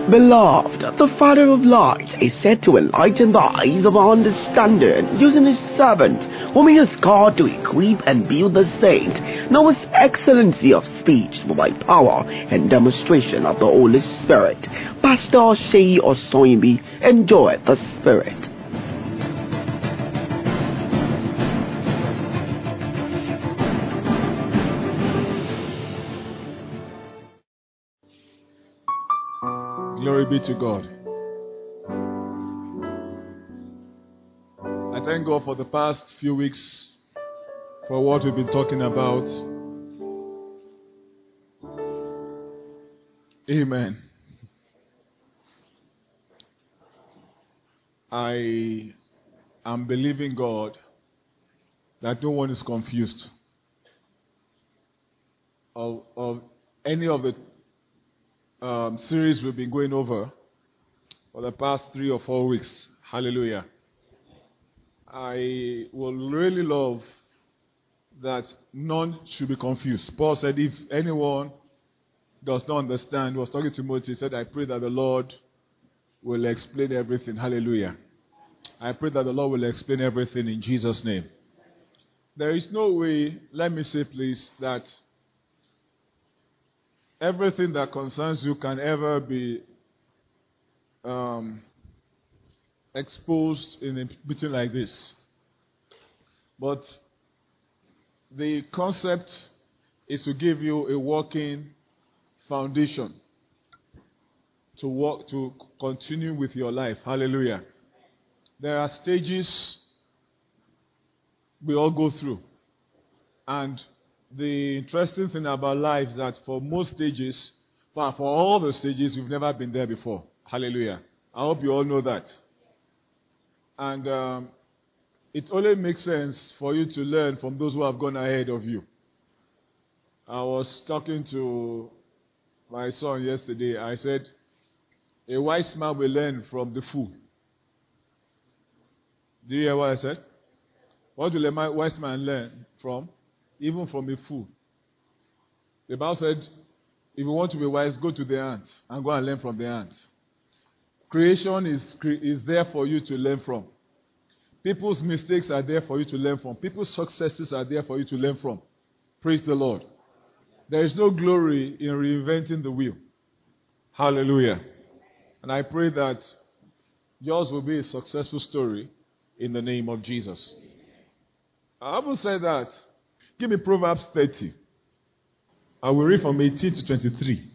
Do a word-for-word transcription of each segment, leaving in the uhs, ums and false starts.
Beloved, the Father of lights is said to enlighten the eyes of our understanding, using his servant, whom he has called to equip and build the saints. Now his excellency of speech by power and demonstration of the Holy Spirit. Pastor Shei Osoyimbi, enjoy the Spirit. Glory be to God. I thank God for the past few weeks for what we've been talking about. Amen. I am believing God that no one is confused of, of any of the Um, series we've been going over for the past three or four weeks. Hallelujah. I will really love that none should be confused. Paul said if anyone does not understand, he was talking to Timothy, he said, I pray that the Lord will explain everything. Hallelujah. I pray that the Lord will explain everything in Jesus' name. There is no way, let me say please, that everything that concerns you can ever be um, exposed in a meeting like this. But the concept is to give you a working foundation to work, to continue with your life. Hallelujah. There are stages we all go through. And the interesting thing about life is that for most stages, for, for all the stages, we've never been there before. Hallelujah. I hope you all know that. And um, it only makes sense for you to learn from those who have gone ahead of you. I was talking to my son yesterday. I said, a wise man will learn from the fool. Do you hear what I said? What will a wise man learn from? Even from a fool. The Bible said, if you want to be wise, go to the ants and go and learn from the ants. Creation is, is there for you to learn from. People's mistakes are there for you to learn from. People's successes are there for you to learn from. Praise the Lord. There is no glory in reinventing the wheel. Hallelujah. And I pray that yours will be a successful story in the name of Jesus. I haven't said that. Give me Proverbs thirty. I will read from eighteen to twenty-three.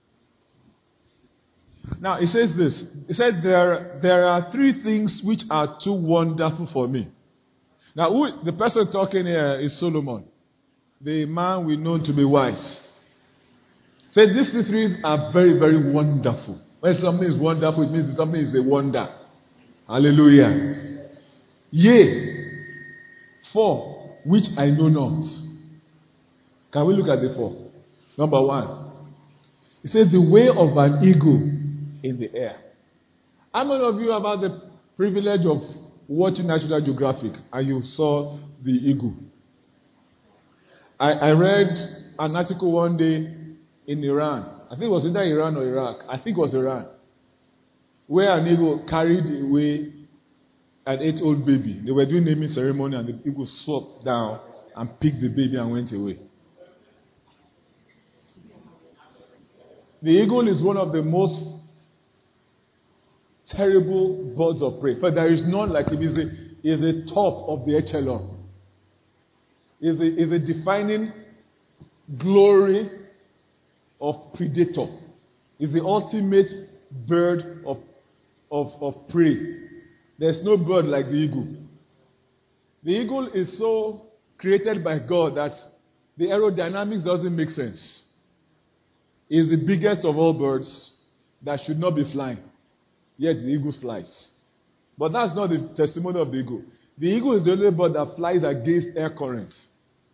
Now, it says this. It said, there, there are three things which are too wonderful for me. Now, who, the person talking here is Solomon, the man we know to be wise. Say, these three are very, very wonderful. When something is wonderful, it means something is a wonder. Hallelujah. Yea, four, which I know not. Can we look at the four? Number one. It says, the way of an eagle in the air. How many of you have had the privilege of watching National Geographic and you saw the eagle? I, I read an article one day in Iran. I think it was either Iran or Iraq. I think it was Iran. Where an eagle carried away an eight-year-old baby. They were doing naming ceremony and the eagle swooped down and picked the baby and went away. The eagle is one of the most terrible birds of prey. But there is none like him. He's a, he's a top of the echelon. He's a, he's a defining glory of predator. He's the ultimate bird of, of, of prey. There's no bird like the eagle. The eagle is so created by God that the aerodynamics doesn't make sense. It's the biggest of all birds that should not be flying. Yet the eagle flies. But that's not the testimony of the eagle. The eagle is the only bird that flies against air currents.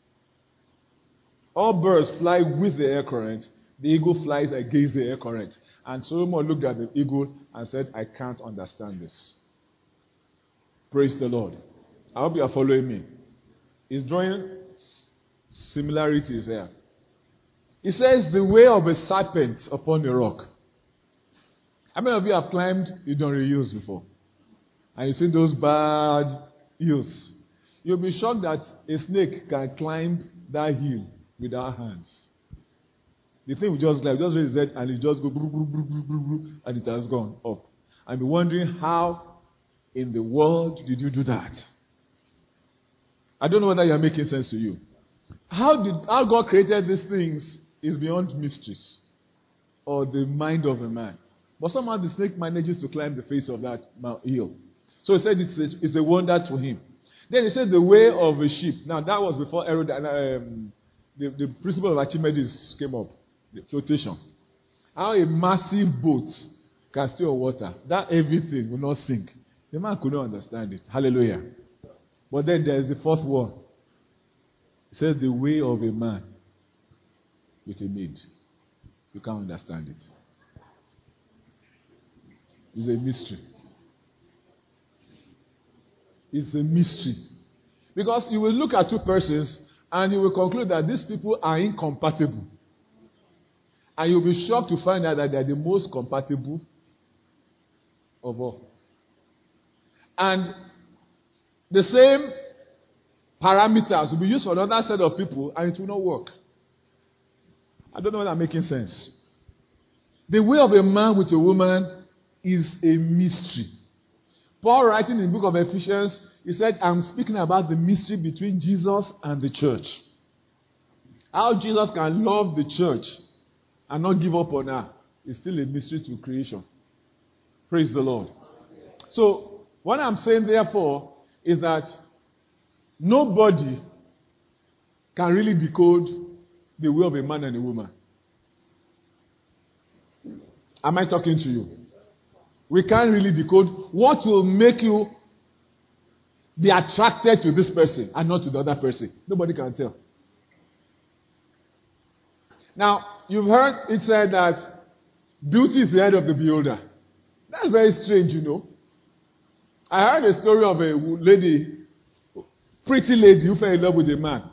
All birds fly with the air current. The eagle flies against the air current. And Solomon looked at the eagle and said, I can't understand this. Praise the Lord. I hope you are following me. He's drawing similarities here. He says, the way of a serpent upon a rock. How many of you have climbed Idonre Hills before? And you see those bad hills. You'll be shocked that a snake can climb that hill without hands. The thing will just glide, just raise its head, and it just go bru, bru, bru, bru, bru, bru, and it has gone up. And be wondering, how in the world did you do that? I don't know whether you are making sense to you. How did how God created these things is beyond mysteries or the mind of a man. But somehow the snake manages to climb the face of that hill. So he said it's a, it's a wonder to him. Then he said the way of a ship. Now that was before aerodynamics. Um, the, the principle of Archimedes came up. The flotation. How a massive boat can stay on water. That everything will not sink. The man could not understand it. Hallelujah. But then there is the fourth one. It says the way of a man with a maid. You can't understand it. It's a mystery. It's a mystery. Because you will look at two persons and you will conclude that these people are incompatible. And you'll be shocked to find out that they are the most compatible of all. And the same parameters will be used for another set of people and it will not work. I don't know whether I'm making sense. The way of a man with a woman is a mystery. Paul, writing in the book of Ephesians, he said, I'm speaking about the mystery between Jesus and the church. How Jesus can love the church and not give up on her is still a mystery to creation. Praise the Lord. So, what I'm saying, therefore, is that nobody can really decode the way of a man and a woman. Am I talking to you? We can't really decode what will make you be attracted to this person and not to the other person. Nobody can tell. Now, you've heard it said that beauty is the head of the beholder. That's very strange, you know. I heard a story of a lady, pretty lady who fell in love with a man.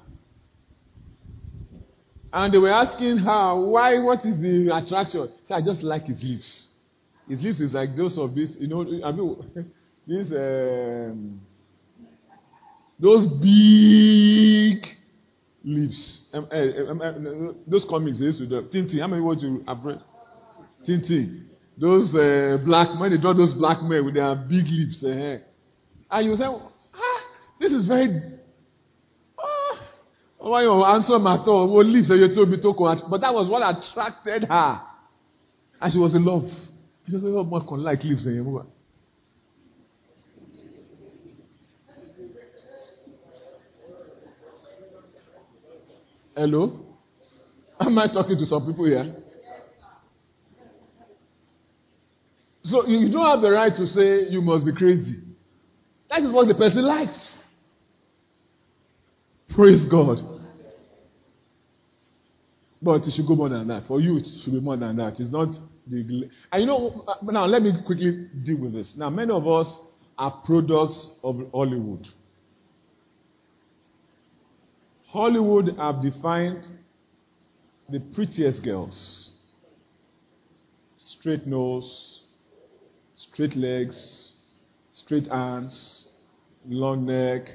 And they were asking her, why, what is the attraction? She said, I just like his lips. His lips is like those of this, you know, I mean, these, um, those big lips. Um, um, um, those comics they used to do. Tintin, how many words you have read? Tintin. Those uh, black men, they draw those black men with their big lips. Uh, and you say, ah, this is very, ah, why you answer my thought? What lips are you told me to go at? But that was what attracted her. And she was in love. She said, oh, my can like lips. Hello? Am I talking to some people here? So you don't have the right to say you must be crazy. That is what the person likes. Praise God. But it should go more than that. For you, it should be more than that. It's not the... And you know, now let me quickly deal with this. Now, many of us are products of Hollywood. Hollywood have defined the prettiest girls. Straight nose, straight legs, straight arms, long neck.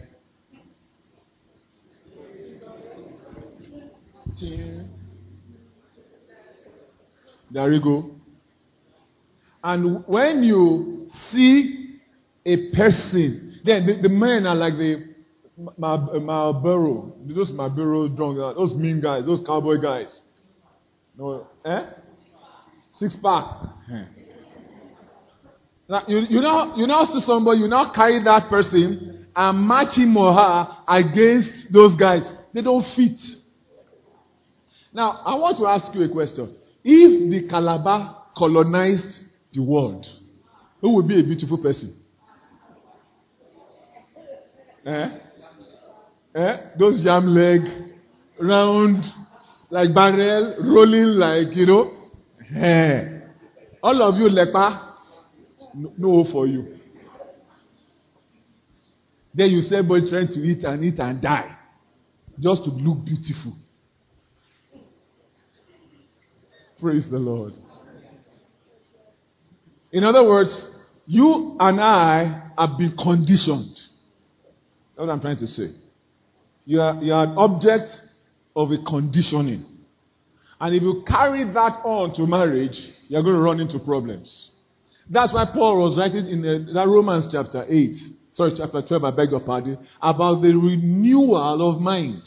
There you go. And when you see a person, then the, the men are like the Marlboro, those Marlboro drunk, those mean guys, those cowboy guys. No, eh? Six pack. Eh. Now you, you now you now see somebody, you now carry that person and match him or her against those guys. They don't fit. Now I want to ask you a question. If the Calabar colonized the world, who would be a beautiful person? Eh? Eh? Those jam leg, round, like barrel, rolling like, you know. Eh. All of you, lepa, no, no for you. Then you say, boy, trying to eat and eat and die, just to look beautiful. Praise the Lord. In other words, you and I have been conditioned. That's what I'm trying to say. You are, you are an object of a conditioning. And if you carry that on to marriage, you're going to run into problems. That's why Paul was writing in the, that Romans chapter eight, sorry, chapter twelve, I beg your pardon, about the renewal of mind.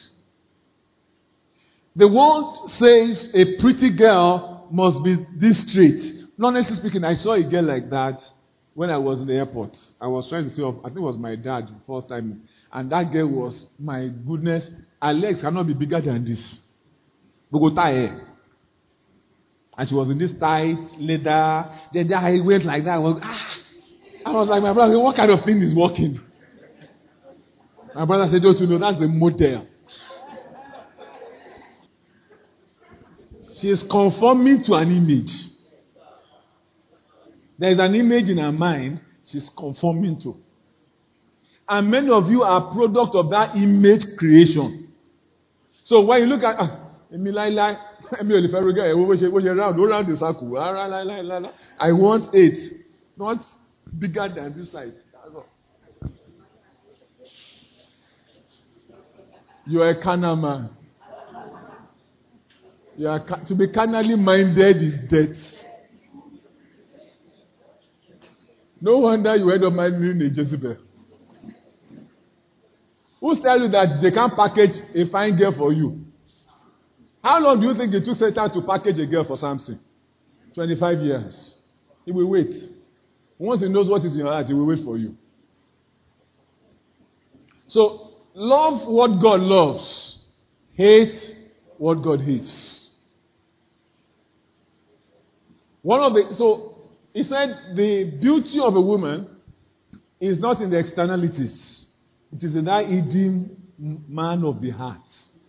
The world says a pretty girl must be this straight. Honestly speaking, I saw a girl like that when I was in the airport. I was trying to see, I think it was my dad, first time. And that girl was, my goodness, her legs cannot be bigger than this. Bogota. And she was in this tight leather. Then I went like that. I was, ah. I was like, my brother, what kind of thing is working? My brother said, don't you know, that's a model. She is conforming to an image. There is an image in her mind she's conforming to. And many of you are product of that image creation. So when you look at, ah, I want eight, not bigger than this size. You are a carnal man. You are, to be carnally minded is death. No wonder you end up marrying a Jezebel. Who's telling you that they can't package a fine girl for you? How long do you think it took Satan to package a girl for Samson? twenty-five years. He will wait. Once he knows what is in your heart, he will wait for you. So, love what God loves. Hate what God hates. One of the, so, he said the beauty of a woman is not in the externalities. It is in that hidden man of the heart.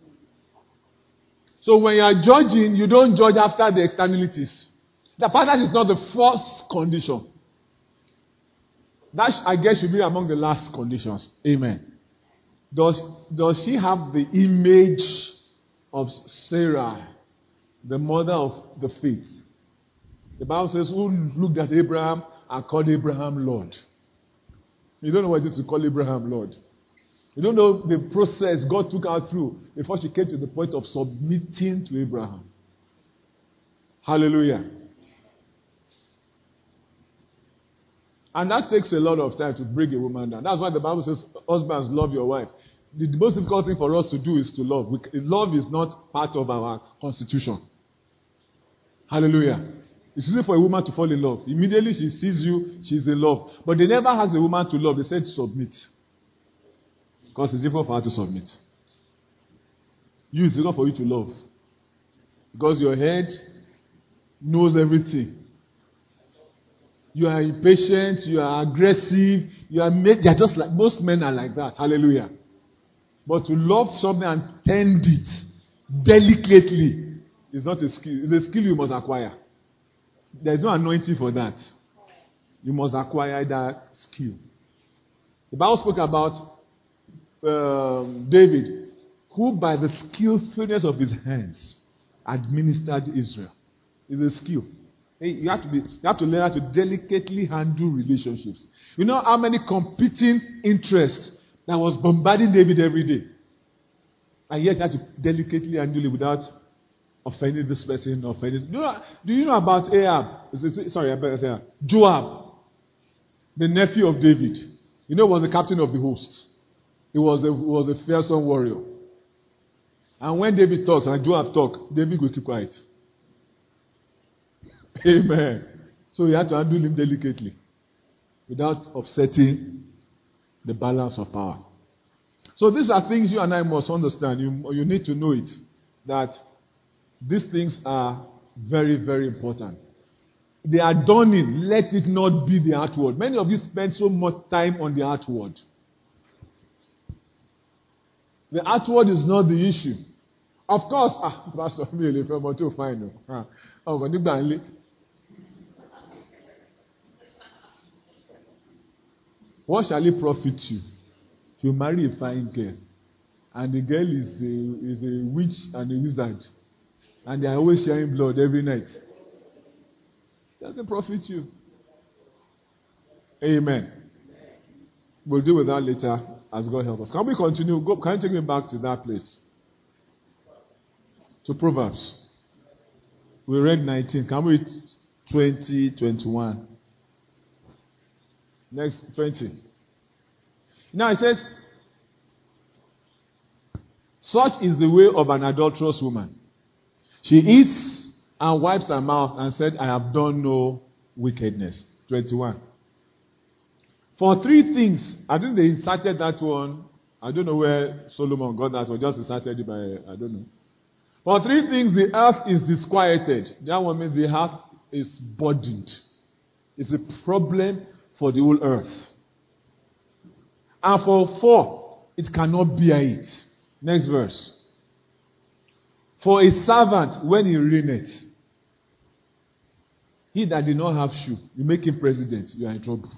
So when you are judging, you don't judge after the externalities. The partner is not the first condition. That, I guess, should be among the last conditions. Amen. Does, does she have the image of Sarah, the mother of the faith? The Bible says, who looked at Abraham and called Abraham Lord? You don't know what it is to call Abraham Lord. You don't know the process God took her through before she came to the point of submitting to Abraham. Hallelujah. And that takes a lot of time to bring a woman down. That's why the Bible says, husbands, love your wife. The, the most difficult thing for us to do is to love. We, love is not part of our constitution. Hallelujah. It's easy for a woman to fall in love. Immediately she sees you, she's in love. But they never ask a woman to love. They said submit. Because it's difficult for her to submit. You, it's difficult for you to love. Because your head knows everything. You are impatient, you are aggressive, you are made, you are just like, most men are like that. Hallelujah. But to love something and tend it delicately is not a skill. It's a skill you must acquire. There is no anointing for that. You must acquire that skill. The Bible spoke about um, David, who by the skillfulness of his hands administered Israel. It's a skill. Hey, you have to be, you have to learn how to delicately handle relationships. You know how many competing interests that was bombarding David every day, and yet he had to delicately handle it without offending this person, offending. Do you know, do you know about Ahab? Sorry, I better say Joab, the nephew of David. You know, he was the captain of the host. He was a, he was a fearsome warrior. And when David talks and Joab talks, David will keep quiet. Amen. So you have to handle him delicately without upsetting the balance of power. So these are things you and I must understand. You, you need to know it. That these things are very, very important. The adorning, let it not be the outward. Many of you spend so much time on the outward. The outward is not the issue. Of course, ah, Pastor, me, if I'm too fine. Oh, what shall it profit you if you marry a fine girl and the girl is a, is a witch and a wizard and they are always sharing blood every night? It doesn't profit you. Amen. We'll deal with that later as God helps us. Can we continue? Go, can you take me back to that place? To Proverbs. We read nineteen. Can we read twenty, twenty-one? Next, twenty. Now it says, such is the way of an adulterous woman. She eats and wipes her mouth and said, I have done no wickedness. twenty-one. For three things, I think they inserted that one. I don't know where Solomon got that one, just inserted it by, I don't know. For three things, the earth is disquieted. That one means the earth is burdened. It's a problem for the whole earth. And for four, it cannot bear it. Next verse. For a servant, when he reigneth, he that did not have shoe, you make him president, you are in trouble.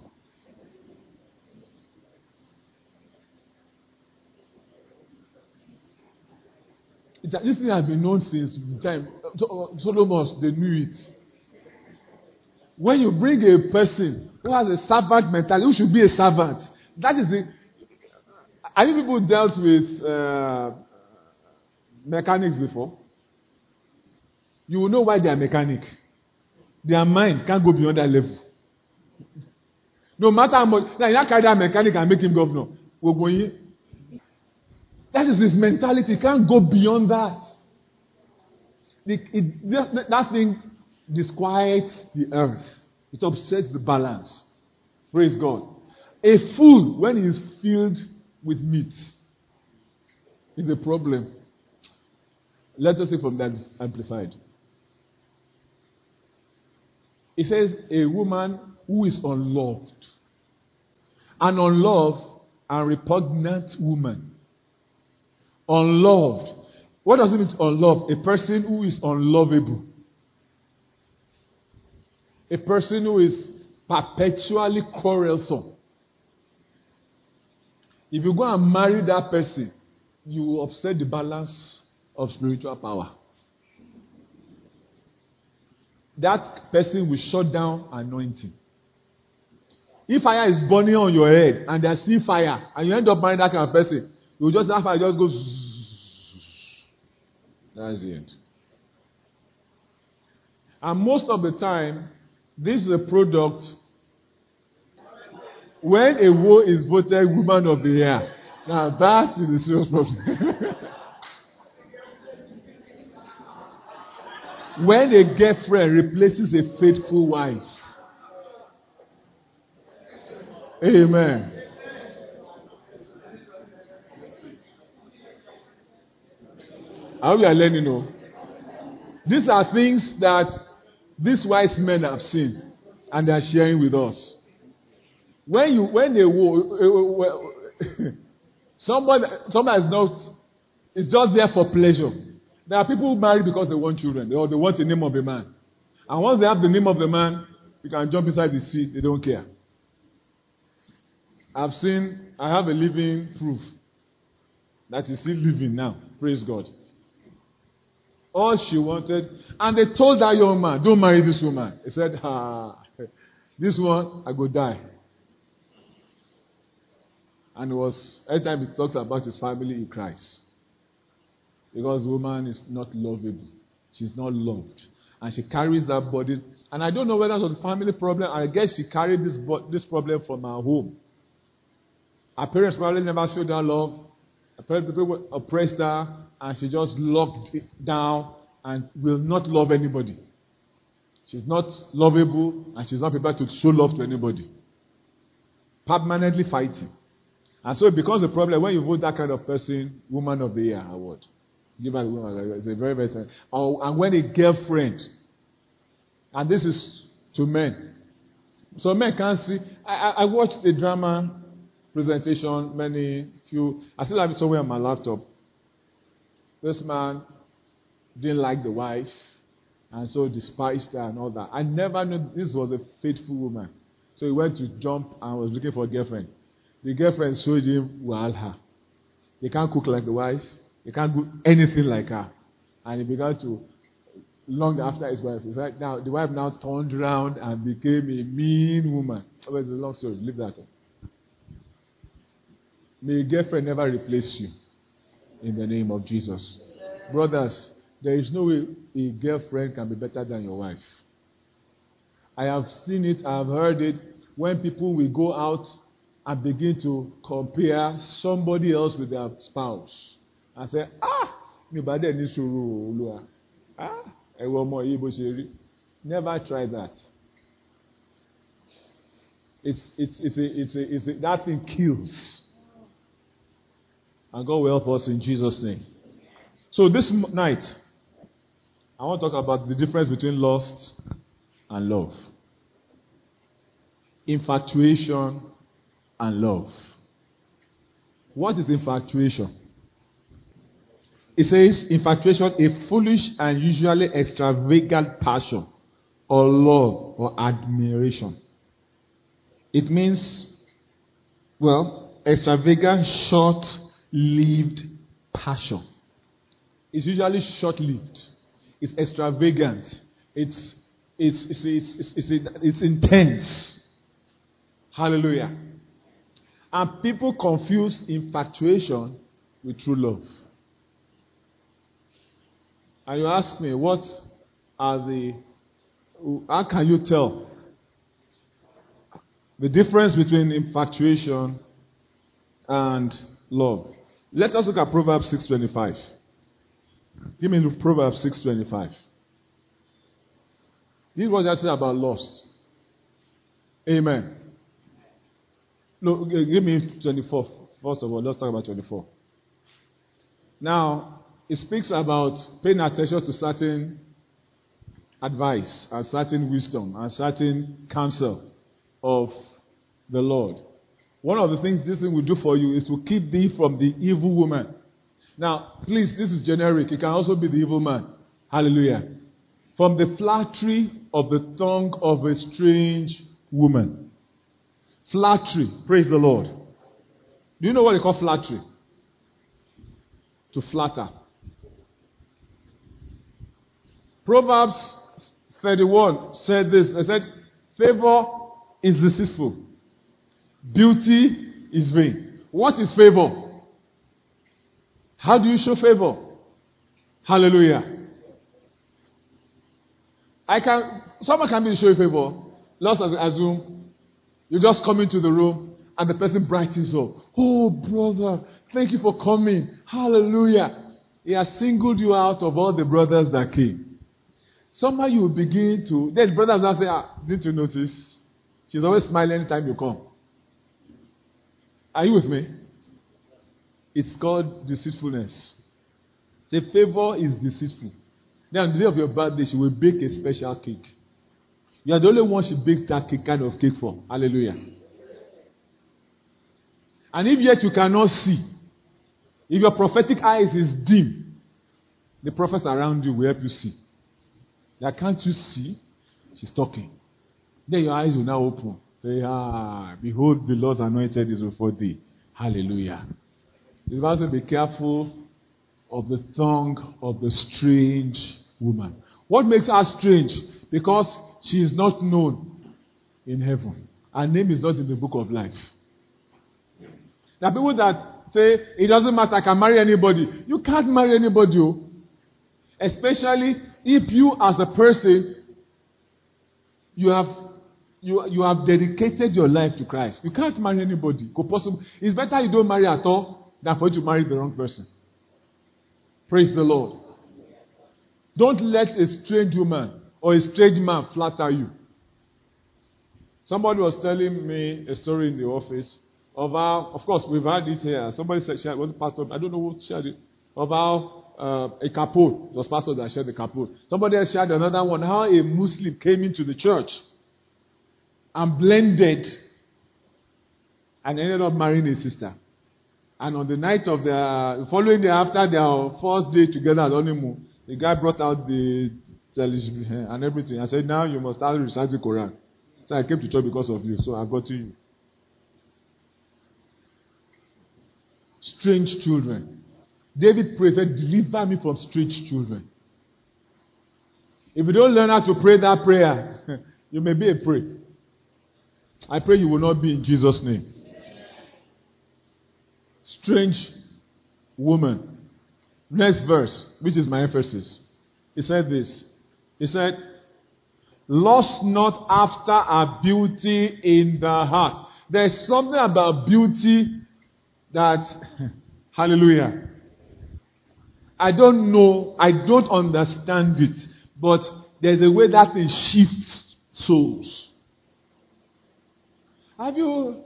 It, this thing has been known since time. Solomon, they knew it. When you bring a person who has a servant mentality, who should be a servant, that is the. Have you people dealt with uh, mechanics before? You will know why they are mechanic. Their mind can't go beyond that level. No matter how much, now you can't carry that mechanic and make him governor. We're going. That is his mentality. He can't go beyond that. The, it, that, that thing disquiets the earth. It upsets the balance. Praise God. A fool, when he is filled with meat, is a problem. Let us see from that amplified. It says, a woman who is unloved. An unloved and repugnant woman. Unloved. What does it mean unloved? A person who is unlovable. A person who is perpetually quarrelsome. If you go and marry that person, you will upset the balance of spiritual power. That person will shut down anointing. If fire is burning on your head and there's still fire, and you end up marrying that kind of person, you will just that fire just goes. That's the end. And most of the time, this is a product when a woman is voted woman of the year. Now that is a serious problem. When a girlfriend replaces a faithful wife. Amen. I hope you are learning. No? These are things that these wise men have seen and they are sharing with us. When you when they wo- somebody somebody is not is just there for pleasure. There are people who marry because they want children or they want the name of a man. And once they have the name of the man, you can jump inside the sea, they don't care. I've seen, I have a living proof that he's still living now. Praise God. All she wanted, and they told that young man, don't marry this woman. He said, ah, this one, I go die. And it was, every time he talks about his family, he cries. Because the woman is not lovable. She's not loved. And she carries that burden. And I don't know whether it was a family problem. I guess she carried this, this problem from her home. Her parents probably never showed her love. Her parents people oppressed her. And she just locked it down and will not love anybody. She's not lovable and she's not prepared to show love to anybody. Permanently fighting. And so it becomes a problem when you vote that kind of person, Woman of the Year award. Give her the woman of the year. It's a very, very time. And when a girlfriend, and this is to men. So men can't see. I, I, I watched a drama presentation many few. I still have it somewhere on my laptop. This man didn't like the wife and so despised her and all that. I never knew this was a faithful woman. So he went to jump and was looking for a girlfriend. The girlfriend showed him Walha. They can't cook like the wife. They can't do anything like her. And he began to long after his wife. It's like now the wife now turned around and became a mean woman. Oh, it's a long story. Leave that on. May a girlfriend never replace you in the name of Jesus. Brothers, there is no way a girlfriend can be better than your wife. I have seen it, I have heard it, when people will go out and begin to compare somebody else with their spouse. And say, ah, mi ba de ni suru Olúwa. Ah, ewo mo yi bo se ri. Never try that. It's, it's, it's, a, it's, a, it's a, that thing kills. And God will help us in Jesus' name. So this night, I want to talk about the difference between lust and love. Infatuation and love. What is infatuation? It says, infatuation, a foolish and usually extravagant passion or love or admiration. It means, well, extravagant, short-lived passion. It's usually short-lived. It's extravagant. It's it's it's it's, it's, it's, it's intense. Hallelujah. And people confuse infatuation with true love. And you ask me, what are the, how can you tell the difference between infatuation and love? Let us look at Proverbs six twenty-five. Give me Proverbs six twenty-five. This was just about lust. Amen. No, give me twenty-four. First of all, let's talk about twenty-four. Now, it speaks about paying attention to certain advice and certain wisdom and certain counsel of the Lord. One of the things this thing will do for you is to keep thee from the evil woman. Now, please, this is generic. It can also be the evil man. Hallelujah. From the flattery of the tongue of a strange woman. Flattery. Praise the Lord. Do you know what they call flattery? To flatter. Proverbs thirty-one said this. They said, favor is deceitful. Beauty is vain. What is favor? How do you show favor? Hallelujah. I can, someone can be showing favor. Let's assume you just come into the room and the person brightens up. Oh, brother, thank you for coming. Hallelujah. He has singled you out of all the brothers that came. Somehow you will begin to, then brothers will say, ah, didn't you notice? She's always smiling anytime you come. Are you with me? It's called deceitfulness. Say, favor is deceitful. Then on the day of your birthday, she will bake a special cake. You are the only one she bakes that cake, kind of cake for. Hallelujah. And if yet you cannot see, if your prophetic eyes is dim, the prophets around you will help you see. That can't you see? She's talking. Then your eyes will now open. Say, ah, behold, the Lord's anointed is before thee. Hallelujah. It's about to be careful of the tongue of the strange woman. What makes her strange? Because she is not known in heaven. Her name is not in the book of life. There are people that say, it doesn't matter, I can marry anybody. You can't marry anybody. Oh. Especially if you as a person, you have you, you have dedicated your life to Christ. You can't marry anybody. Possible. It's better you don't marry at all than for you to marry the wrong person. Praise the Lord. Don't let a strange woman or a strange man flatter you. Somebody was telling me a story in the office of how, of course, we've had it here. Somebody said, shared, was it pastor? I don't know who shared it. Of how uh, a couple, it was pastor that shared the couple. Somebody else shared another one, how a Muslim came into the church and blended and ended up marrying his sister. And on the night of the following day after their first day together at honeymoon, the guy brought out the television and everything. I said, now you must start reciting the Quran. So I came to church because of you, so I got to you. Strange children. David prayed, said, deliver me from strange children. If you don't learn how to pray that prayer, you may be a prey. I pray you will not be in Jesus' name. Strange woman. Next verse, which is my emphasis. He said this. He said, lust not after our beauty in the heart. There's something about beauty that, hallelujah, I don't know, I don't understand it, but there's a way that it shifts souls. Have you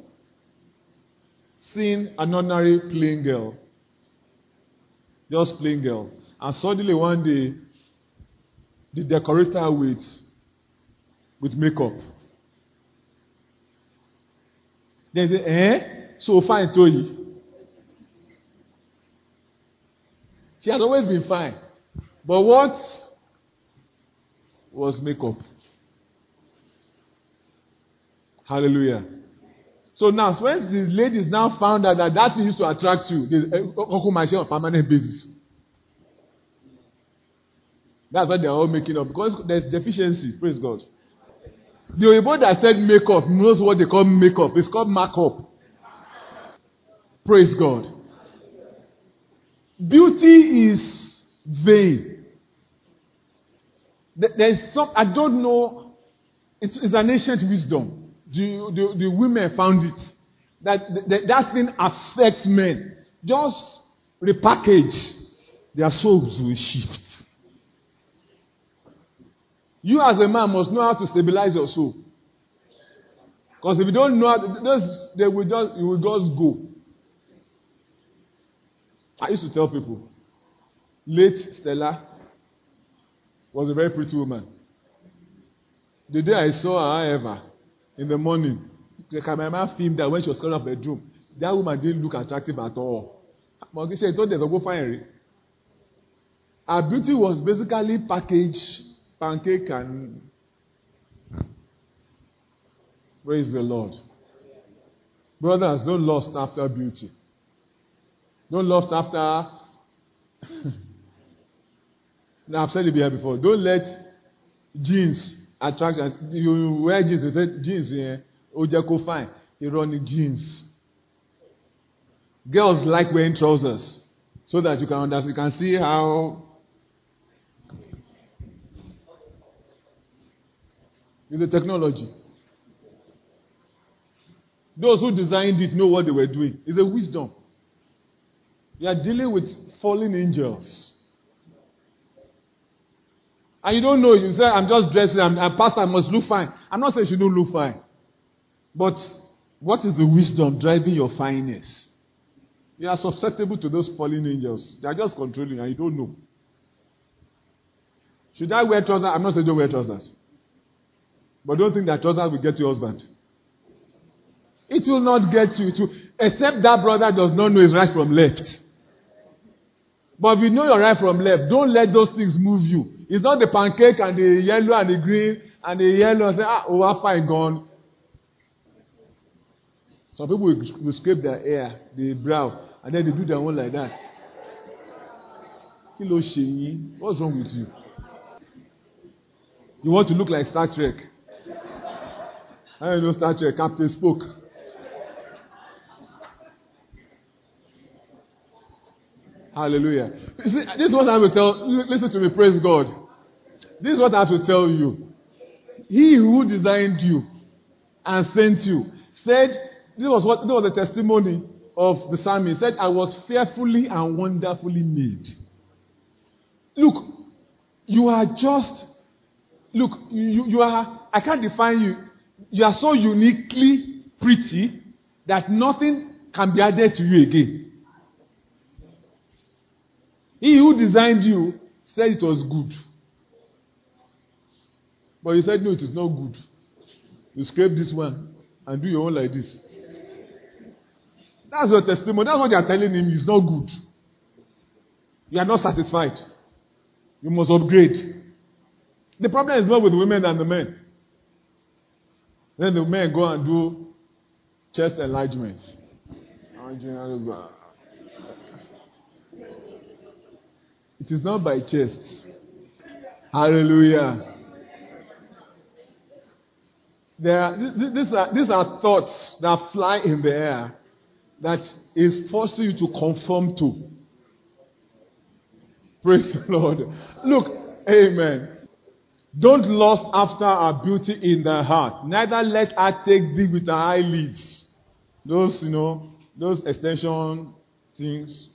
seen an ordinary plain girl? Just plain girl. And suddenly one day, they decorate her with, with makeup. They say, eh? So fine, Toyi. She has always been fine. But what was makeup? Hallelujah. So now, when these ladies now found out that that thing used to attract you, they on a permanent basis. That's what they are all making up. Because there's deficiency. Praise God. The Oyibo that said makeup knows what they call makeup. It's called markup. Praise God. Beauty is vain. There's some, I don't know, it's, it's an ancient wisdom. The, the, the women found it. That, that that thing affects men. Just repackage, their souls will shift. You as a man must know how to stabilize your soul. Because if you don't know how to, those, they will just, you will just go. I used to tell people, late Stella was a very pretty woman. The day I saw her, however, in the morning, the cameraman filmed that when she was coming out of the bedroom, that woman didn't look attractive at all. But she told there's a go find. Her beauty was basically packaged, pancake, and praise the Lord. Brothers, don't lust after beauty. Don't lust after. Now, I've said it here before. Don't let jeans attract you. You wear jeans, you say jeans here. Ojeko fine. Ironic jeans. Girls like wearing trousers so that you can understand. You can see how. It's a technology. Those who designed it know what they were doing. It's a wisdom. You are dealing with fallen angels. And you don't know. You say, I'm just dressing. I'm, I'm pastor. I must look fine. I'm not saying you don't look fine. But what is the wisdom driving your fineness? You are susceptible to those fallen angels. They are just controlling and you don't know. Should I wear trousers? I'm not saying don't wear trousers. But don't think that trousers will get your husband. It will not get you to, except that brother does not know his right from left. But if you know your right from left, don't let those things move you. It's not the pancake and the yellow and the green and the yellow and say, ah, oh, I'm fine, gone. Some people will, will scrape their hair, the brow, and then they do their own like that. Hello, Shenyi. What's wrong with you? You want to look like Star Trek. I don't know Star Trek, Captain Spock. Hallelujah. You see, this is what I will tell. Listen to me, praise God. This is what I have to tell you. He who designed you and sent you said, this was what this was the testimony of the psalmist. Said, I was fearfully and wonderfully made. Look, you are just, look, you, you are, I can't define you. You are so uniquely pretty that nothing can be added to you again. He who designed you said it was good. But you said, no, it is not good. You scrape this one and do your own like this. That's your testimony. That's what you are telling him. It's not good. You are not satisfied. You must upgrade. The problem is more with the women than the men. Then the men go and do chest enlargements. It is not by chest. Hallelujah. There are, these, are, these are thoughts that fly in the air that is forcing you to conform to. Praise the Lord. Look, amen. Don't lust after her beauty in thy heart. Neither let her take thee with her eyelids. Those, you know, those extension things.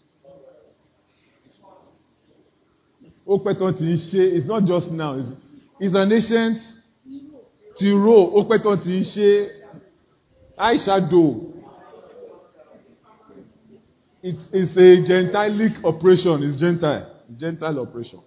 It's not just now. It's, it's an ancient tiro. Eyeshadow. It's, it's a Gentilic operation. It's Gentile. Gentile operation.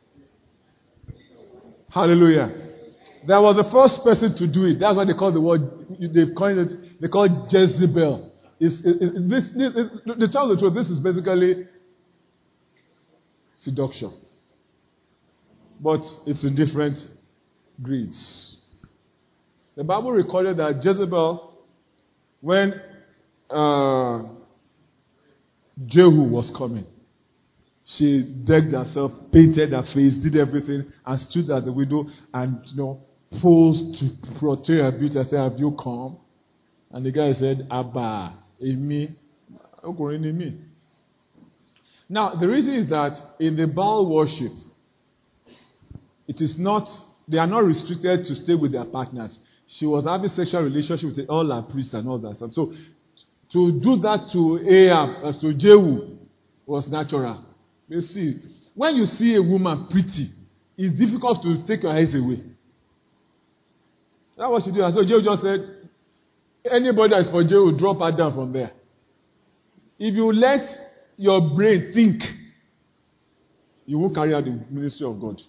Hallelujah. There was the first person to do it. That's why they call the word, they've coined it, they call it Jezebel. It's, it, it, this, this, it, to tell the truth, this is basically seduction. But it's in different grades. The Bible recorded that Jezebel, when uh, Jehu was coming, she decked herself, painted her face, did everything, and stood at the window and, you know, posed to portray her beauty. I said, have you come? And the guy said, Abba, Emi, me. Now, the reason is that in the Baal worship, it is not, they are not restricted to stay with their partners. She was having sexual relationship with all her priests and all that stuff. So, to do that to Ahab, uh, to Jehu, was natural. You see, when you see a woman pretty, it's difficult to take your eyes away. That's what she did. And so Jehu just said, anybody that is for Jehu, drop her down from there. If you let your brain think, you won't carry out the ministry of God.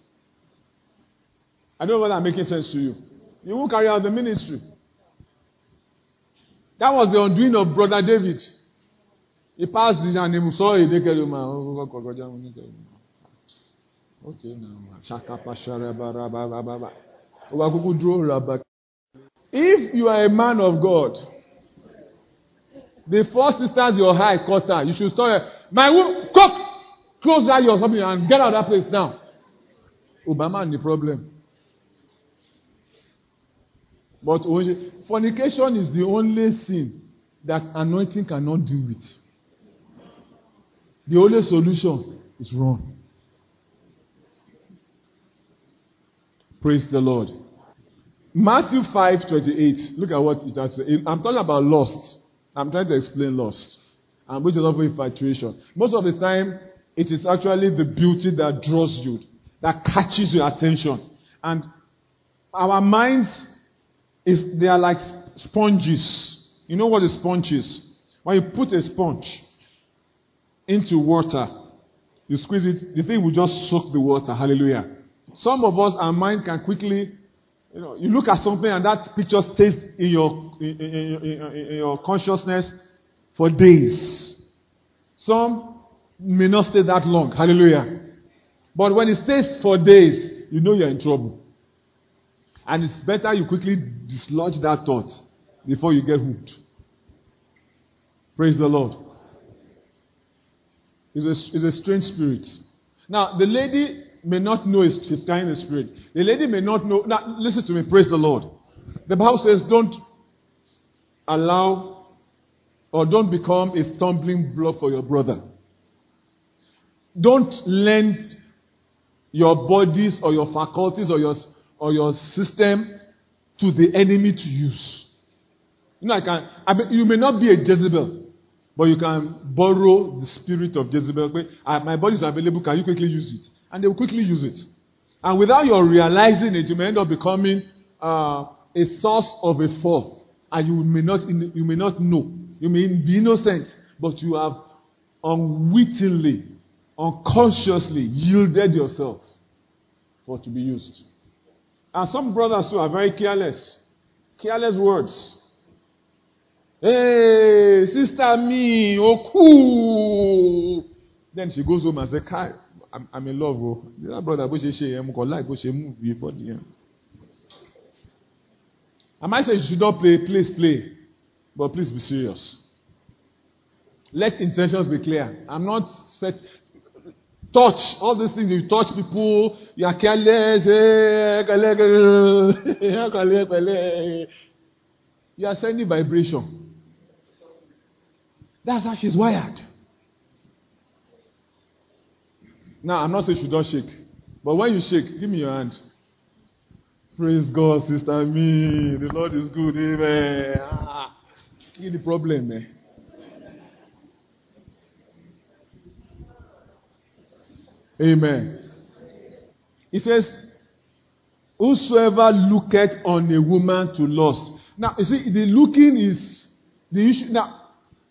I don't know whether I'm making sense to you. You won't carry out the ministry. That was the undoing of Brother David. He passed this and he saw a naked woman. Okay, now. If you are a man of God, the first instance your high quarter, you should start. My woman, cock, close that or something and get out of that place now. Obama had the problem. But fornication is the only sin that anointing cannot deal with. The only solution is wrong. Praise the Lord. Matthew five twenty-eight. Look at what it has. I'm talking about lust. I'm trying to explain lust, and which is also infatuation. Most of the time, it is actually the beauty that draws you, that catches your attention. And our minds is they are like sponges. You know what a sponge is? When you put a sponge into water, you squeeze it, the thing will just soak the water. Hallelujah. Some of us, our mind can quickly, you know, you look at something and that picture stays in your in, in, in, in your consciousness for days. Some may not stay that long. Hallelujah. But when it stays for days, you know you're in trouble. And it's better you quickly dislodge that thought before you get hooked. Praise the Lord. It's a, it's a strange spirit. Now, the lady may not know she's carrying the spirit. The lady may not know. Now, listen to me. Praise the Lord. The Bible says, don't allow or don't become a stumbling block for your brother. Don't lend your bodies or your faculties or your or your system to the enemy to use. You know, I can. I mean, you may not be a Jezebel, but you can borrow the spirit of Jezebel. My body is available. Can you quickly use it? And they will quickly use it. And without your realizing it, you may end up becoming uh, a source of a fall, and you may not. You may not know. You may be innocent, but you have unwittingly, unconsciously yielded yourself for to be used. And some brothers too are very careless. Careless words. Hey, sister me, oh cool. Then she goes home and says, Kai, I'm, I'm in love. Oh. That brother, go she I'm gonna like go she move before the end. I might say you should not play, please play. But please be serious. Let intentions be clear. I'm not set. touch, all these things, you touch people, you are careless, you are sending vibration. That's how she's wired. Now, I'm not saying you don't shake, but when you shake, give me your hand. Praise God, Sister Me. The Lord is good. Amen. Ah, you the problem, man. Amen. He says, whosoever looketh on a woman to lust. Now, you see, the looking is the issue. Now,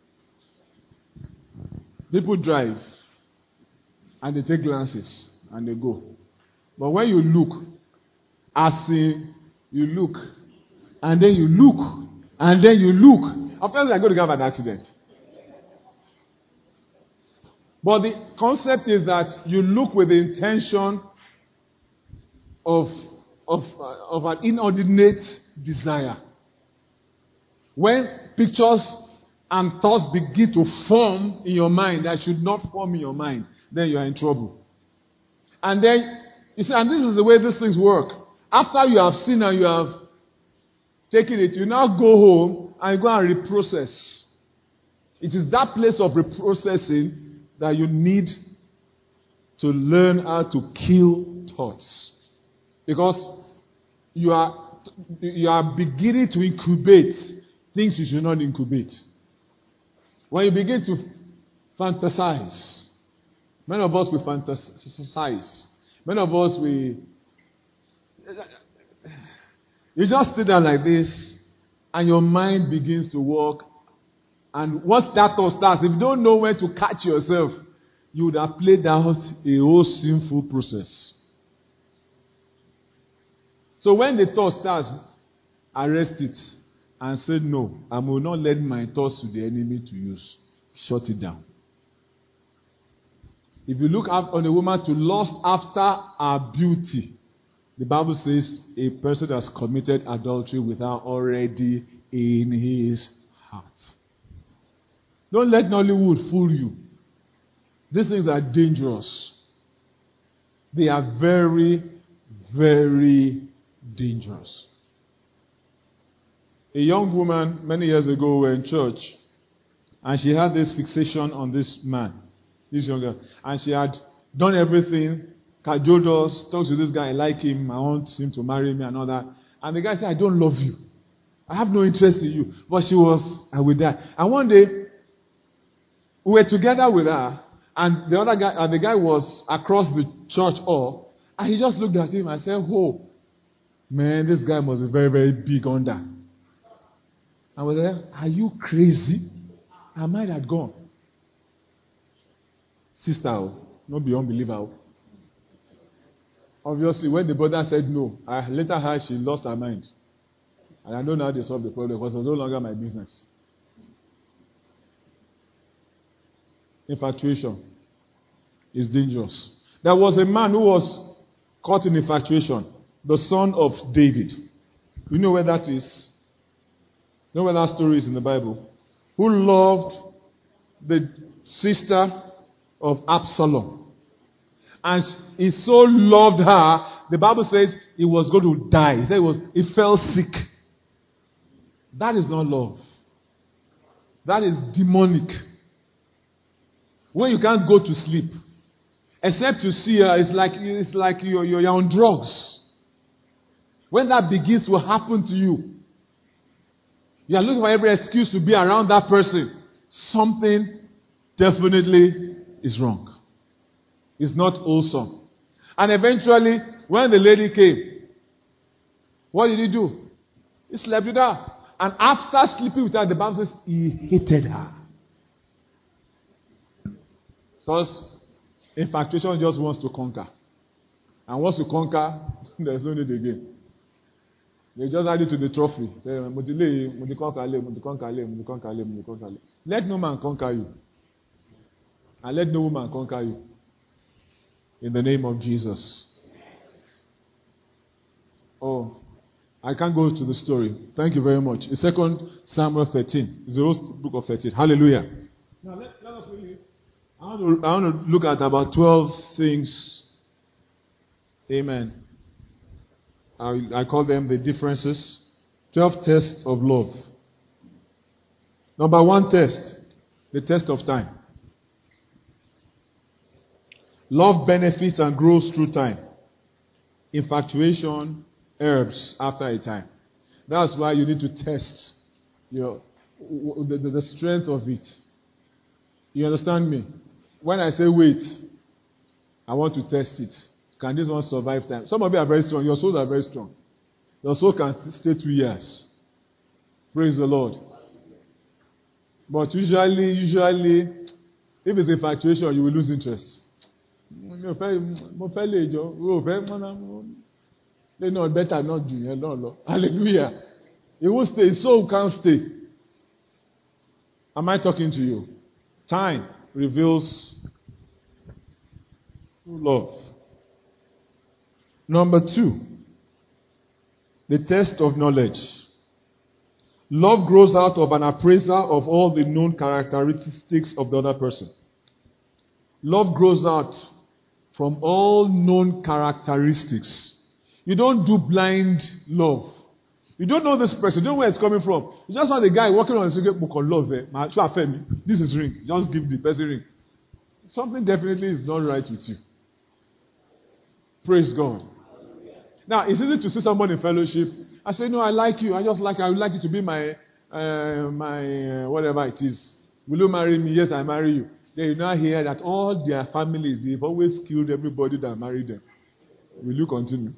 people drive and they take glances and they go. But when you look, as in, you look, and then you look, and then you look. Of course, you're going to have an accident. But the concept is that you look with the intention of, of, uh, of an inordinate desire. When pictures and thoughts begin to form in your mind that should not form in your mind, then you are in trouble. And then, you see, and this is the way these things work. After you have seen and you have taken it, you now go home and you go and reprocess. It is that place of reprocessing that you need to learn how to kill thoughts. Because you are, you are beginning to incubate things you should not incubate. When you begin to fantasize, many of us will fantasize. Many of us will... You just sit down like this, and your mind begins to work. And once that thought starts, if you don't know when to catch yourself, you would have played out a whole sinful process. So when the thought starts, arrest it and say, no, I will not let my thoughts to the enemy to use. Shut it down. If you look on a woman to lust after her beauty, the Bible says a person has committed adultery with her already in his heart. Don't let Nollywood fool you. These things are dangerous. They are very, very dangerous. A young woman many years ago were in church, and she had this fixation on this man, this young girl, and she had done everything. Cajoled us, talks to this guy, I like him, I want him to marry me and all that. And the guy said, I don't love you. I have no interest in you. But she was, I will die. And one day, we were together with her, and the other guy, and the guy was across the church hall, and he just looked at him and said, oh, man, this guy must be very, very big under. I was like, are you crazy? I might have gone. Sister, not be unbeliever. Obviously, when the brother said no, I later heard she lost her mind. And I don't know how they solved the problem because it was no longer my business. Infatuation is dangerous. There was a man who was caught in infatuation, the son of David. You know where that is? You know where that story is in the Bible? Who loved the sister of Absalom. And he so loved her, the Bible says he was going to die. He said he, was, he fell sick. That is not love. That is demonic. When you can't go to sleep, except to see her, it's like, it's like you're, you're on drugs. When that begins to happen to you, you are looking for every excuse to be around that person. Something definitely is wrong. It's not wholesome. And eventually, when the lady came, what did he do? He slept with her. And after sleeping with her, the Bible says he hated her. Because infatuation just wants to conquer. And once you conquer, there's no need again. They just add it to the trophy. Say, let no man conquer you. And let no woman conquer you. In the name of Jesus. Oh, I can't go to the story. Thank you very much. In Second Samuel thirteen. It's the book of thirteen. Hallelujah. Now let, let us read it. I want to, I want to look at about twelve things. Amen. I, I call them the differences. twelve tests of love. Number one test, the test of time. Love benefits and grows through time. Infatuation ebbs after a time. That's why you need to test your the, the, the strength of it. You understand me? When I say wait, I want to test it. Can this one survive time? Some of you are very strong. Your souls are very strong. Your soul can stay two years. Praise the Lord. But usually, usually, if it's infatuation, you will lose interest. They know better not do. No, no. Hallelujah. It won't stay. His soul can't stay. Am I talking to you? Time reveals true love. Number two, the test of knowledge. Love grows out of an appraisal of all the known characteristics of the other person. Love grows out from all known characteristics. You don't do blind love. You don't know this person. You don't know where it's coming from. You just saw the guy walking on the street book on love. Eh? This is ring. Just give the person ring. Something definitely is not right with you. Praise God. Now, it's easy to see someone in fellowship. I say, no, I like you. I just like I would like you to be my, uh, my uh, whatever it is. Will you marry me? Yes, I marry you. Then you now hear that all their families, they've always killed everybody that married them. Will you continue?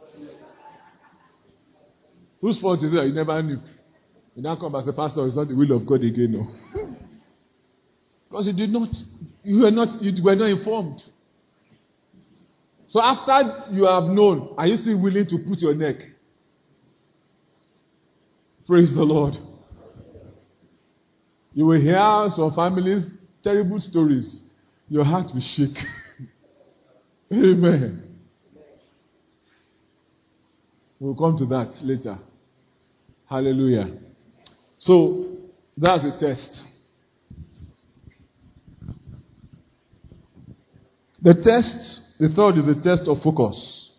Whose fault is it that you never knew? You now come as a pastor, it's not the will of God again, no. Because you did not, you were not, you were not informed. So after you have known, are you still willing to put your neck? Praise the Lord. You will hear some families, terrible stories. Your heart will shake. Amen. We'll come to that later. Hallelujah. So, that's a test. The test, the third is the test of focus.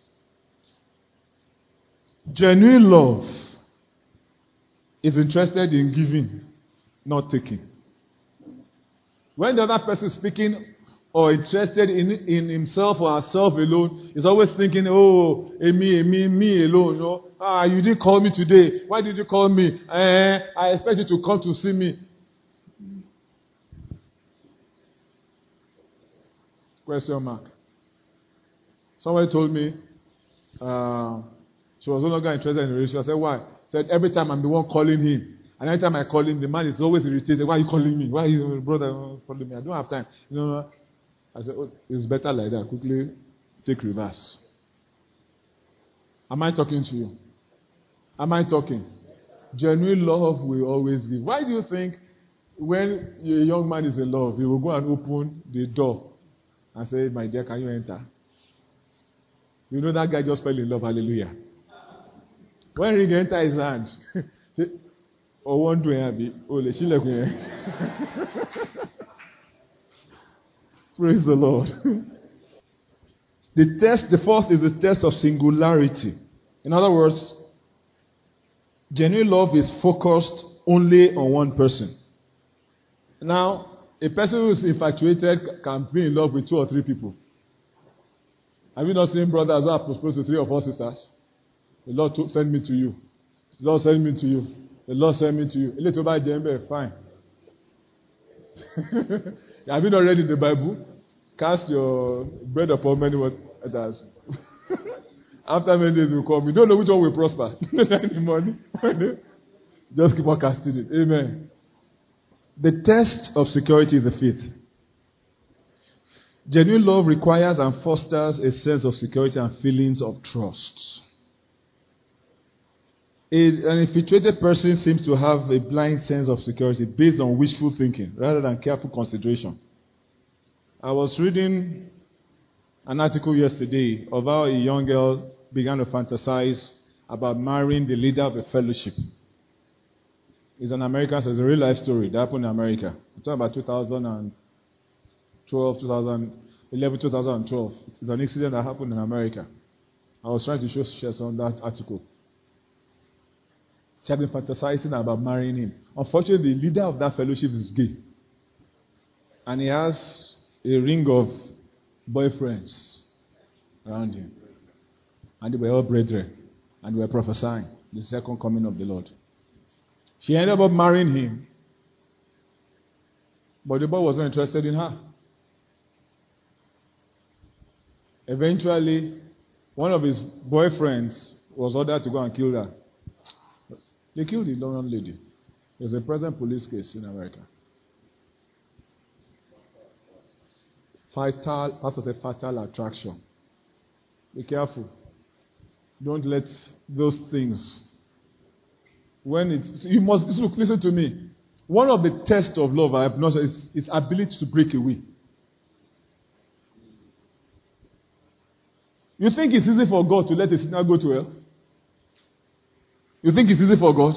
Genuine love is interested in giving, not taking. When the other person is speaking or interested in, in himself or herself alone, is always thinking, oh, eh, me, me, me alone. You know? Ah, you didn't call me today. Why did you call me? Eh, I expect you to come to see me. Question mark. Somebody told me uh, she was no longer interested in the relationship. I said, why? Said, every time I'm the one calling him. And every time I call him, the man is always irritated. Why are you calling me? Why are you, brother, calling me? I don't have time. You know, I said, oh, it's better like that. Quickly take reverse. Am I talking to you? Am I talking? Genuine love will always give. Why do you think when a young man is in love, he will go and open the door and say, my dear, can you enter? You know that guy just fell in love. Hallelujah. When ring enter his hand, say, oh, one do happy. Oh, le Praise the Lord. The test, the fourth is the test of singularity. In other words, genuine love is focused only on one person. Now, a person who is infatuated can be in love with two or three people. Have you not seen brothers who are proposed to three or four sisters? The Lord to, send me to you. The Lord send me to you. The Lord send me to you. A little by Jembe, fine. Have you not read in the Bible? Cast your bread upon many waters. After many days will come. You don't know which one will prosper. Any money. Just keep on casting it. Amen. The test of security is the fifth. Genuine love requires and fosters a sense of security and feelings of trust. A, an infatuated person seems to have a blind sense of security based on wishful thinking rather than careful consideration. I was reading an article yesterday of how a young girl began to fantasize about marrying the leader of a fellowship. It's an American, so it's a real life story that happened in America. I'm talking about two thousand twelve, twenty eleven, twenty twelve. It's an incident that happened in America. I was trying to show share some of that article. She had been fantasizing about marrying him. Unfortunately, the leader of that fellowship is gay. And he has a ring of boyfriends around him. And they were all brethren. And they were prophesying the second coming of the Lord. She ended up marrying him. But the boy wasn't interested in her. Eventually, one of his boyfriends was ordered to go and kill her. They killed the young lady. There's a present police case in America. Fatal, that's a fatal attraction. Be careful. Don't let those things. When it's, you must look. Listen to me. One of the tests of love I have noticed is its ability to break away. You think it's easy for God to let a sinner go to hell? You think it's easy for God?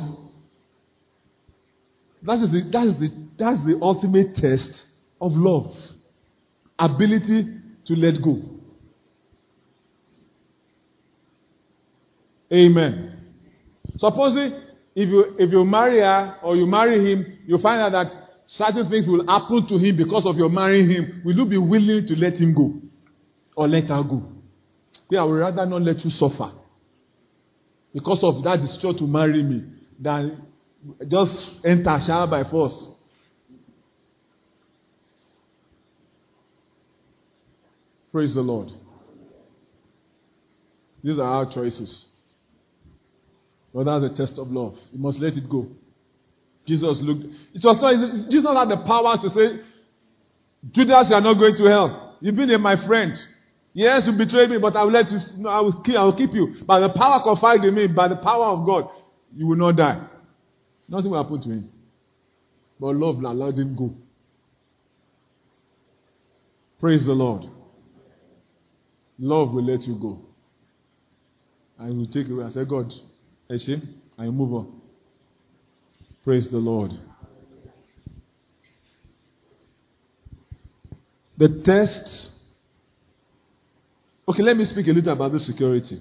That is the, that is the, that's the ultimate test of love. Ability to let go. Amen. Supposing if you if you marry her or you marry him, you find out that certain things will happen to him because of your marrying him. Will you be willing to let him go or let her go? Yeah, I would rather not let you suffer because of that decision to marry me than just enter shower by force. Praise the Lord. These are our choices. But that's a test of love. You must let it go. Jesus looked. It was not easy. Jesus had the power to say, Judas, you are not going to hell. You've been my friend. Yes, you betrayed me, but I will let you. No, I will keep. I will keep you. By the power confided in me, by the power of God, you will not die. Nothing will happen to him. But love allowed him go. Praise the Lord. Love will let you go. And will take away and say, God, Eshe, and you move on. Praise the Lord. The test. Okay, let me speak a little about the security.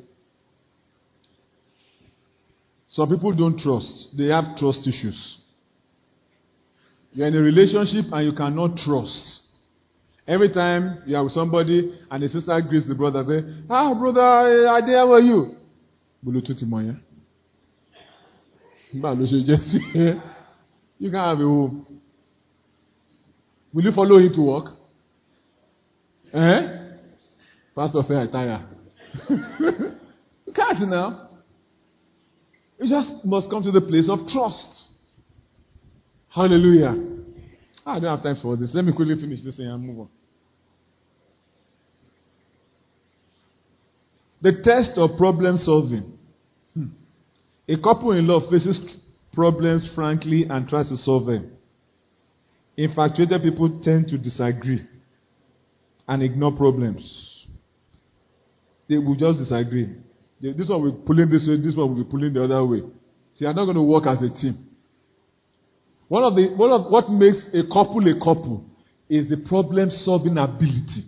Some people don't trust. They have trust issues. You're in a relationship and you cannot trust. Every time you are with somebody and the sister greets the brother and say, ah, brother, I dare how are you? You can't have a home. Will you follow him to work? Eh? Pastor say I tire. You can't now. You just must come to the place of trust. Hallelujah. I don't have time for this. Let me quickly finish this thing and move on. The test of problem solving. Hmm. A couple in love faces problems frankly and tries to solve them. Infatuated people tend to disagree and ignore problems. They will just disagree. They, this one will be pulling this way, this one will be pulling the other way. So you are not going to work as a team. One of the one of what makes a couple a couple is the problem-solving ability.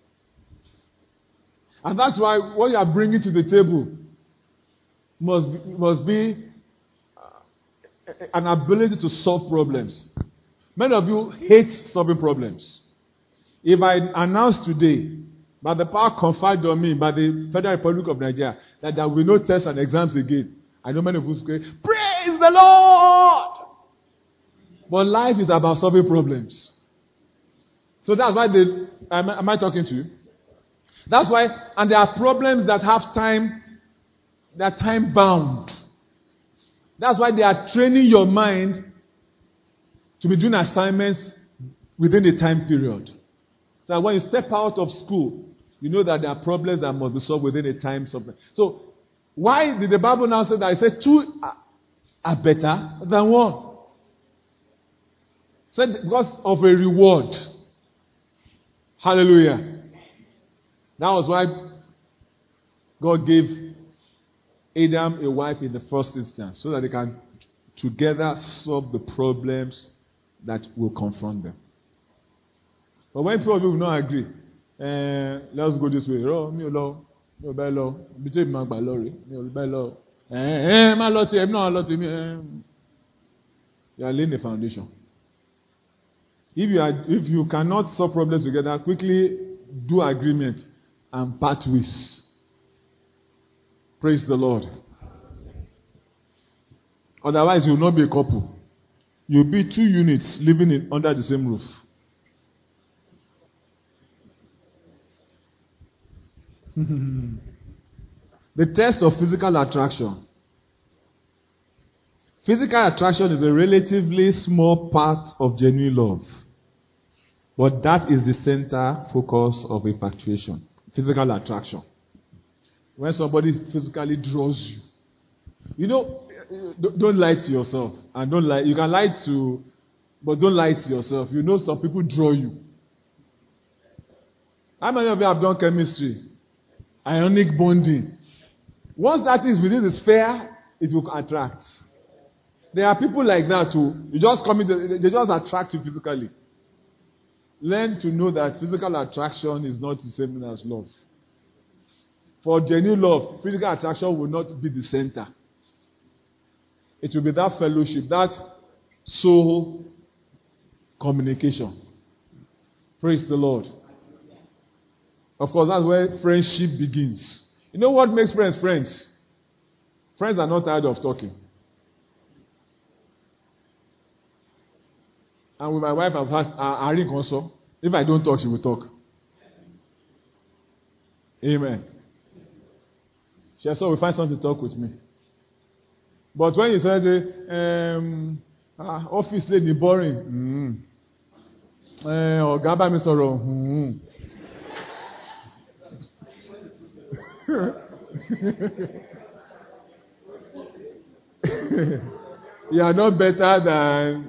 And that's why what you are bringing to the table must be, must be uh, an ability to solve problems. Many of you hate solving problems. If I announce today, by the power conferred on me by the Federal Republic of Nigeria, that there will be no tests and exams again, I know many of you say, praise the Lord! But life is about solving problems. So that's why they, am, am I talking to you? That's why, and there are problems that have time, they are time bound. That's why they are training your mind to be doing assignments within a time period. So when you step out of school, you know that there are problems that must be solved within a time. So why did the Bible now say that? It said two are better than one. Said because of a reward. Hallelujah. That was why God gave Adam a wife in the first instance, so that they can together solve the problems that will confront them. But when people do not agree, uh, let's go this way. Oh, me alone, me alone, between my balori, me alone. Eh, my lot, I'm not a lot to me. You are laying the foundation. If you are, if you cannot solve problems together, quickly do agreement and part ways. Praise the Lord. Otherwise, you will not be a couple. You will be two units living in, under the same roof. The test of physical attraction. Physical attraction is a relatively small part of genuine love. But that is the center focus of infatuation. Physical attraction. When somebody physically draws you. You know, don't lie to yourself. And don't lie. You can lie to, but don't lie to yourself. You know some people draw you. How many of you have done chemistry? Ionic bonding. Once that is within the sphere, it will attract. There are people like that too. You just come in, they just attract you physically. Learn to know that physical attraction is not the same thing as love. For genuine love, physical attraction will not be the center. It will be that fellowship, that soul communication. Praise the Lord. Of course, that's where friendship begins. You know what makes friends friends? Friends are not tired of talking. And with my wife, I've had a ring also. If I don't talk, she will talk. Amen. She said, will find something to talk with me. But when you say, um, ah, office lady boring. Or Gaba mi sọ̀rọ̀. You are not better than.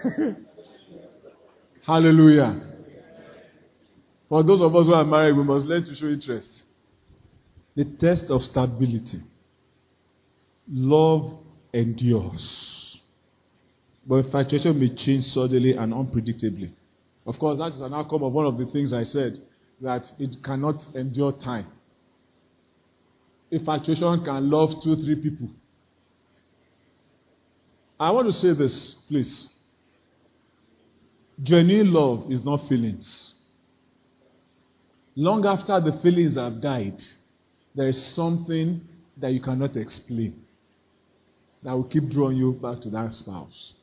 Hallelujah. For those of us who are married, we must learn to show interest. The test of stability. Love endures. But infatuation may change suddenly and unpredictably. Of course, that is an outcome of one of the things I said, that it cannot endure time. Infatuation can love two, three people. I want to say this, please. Genuine love is not feelings. Long after the feelings have died, there is something that you cannot explain that will keep drawing you back to that spouse.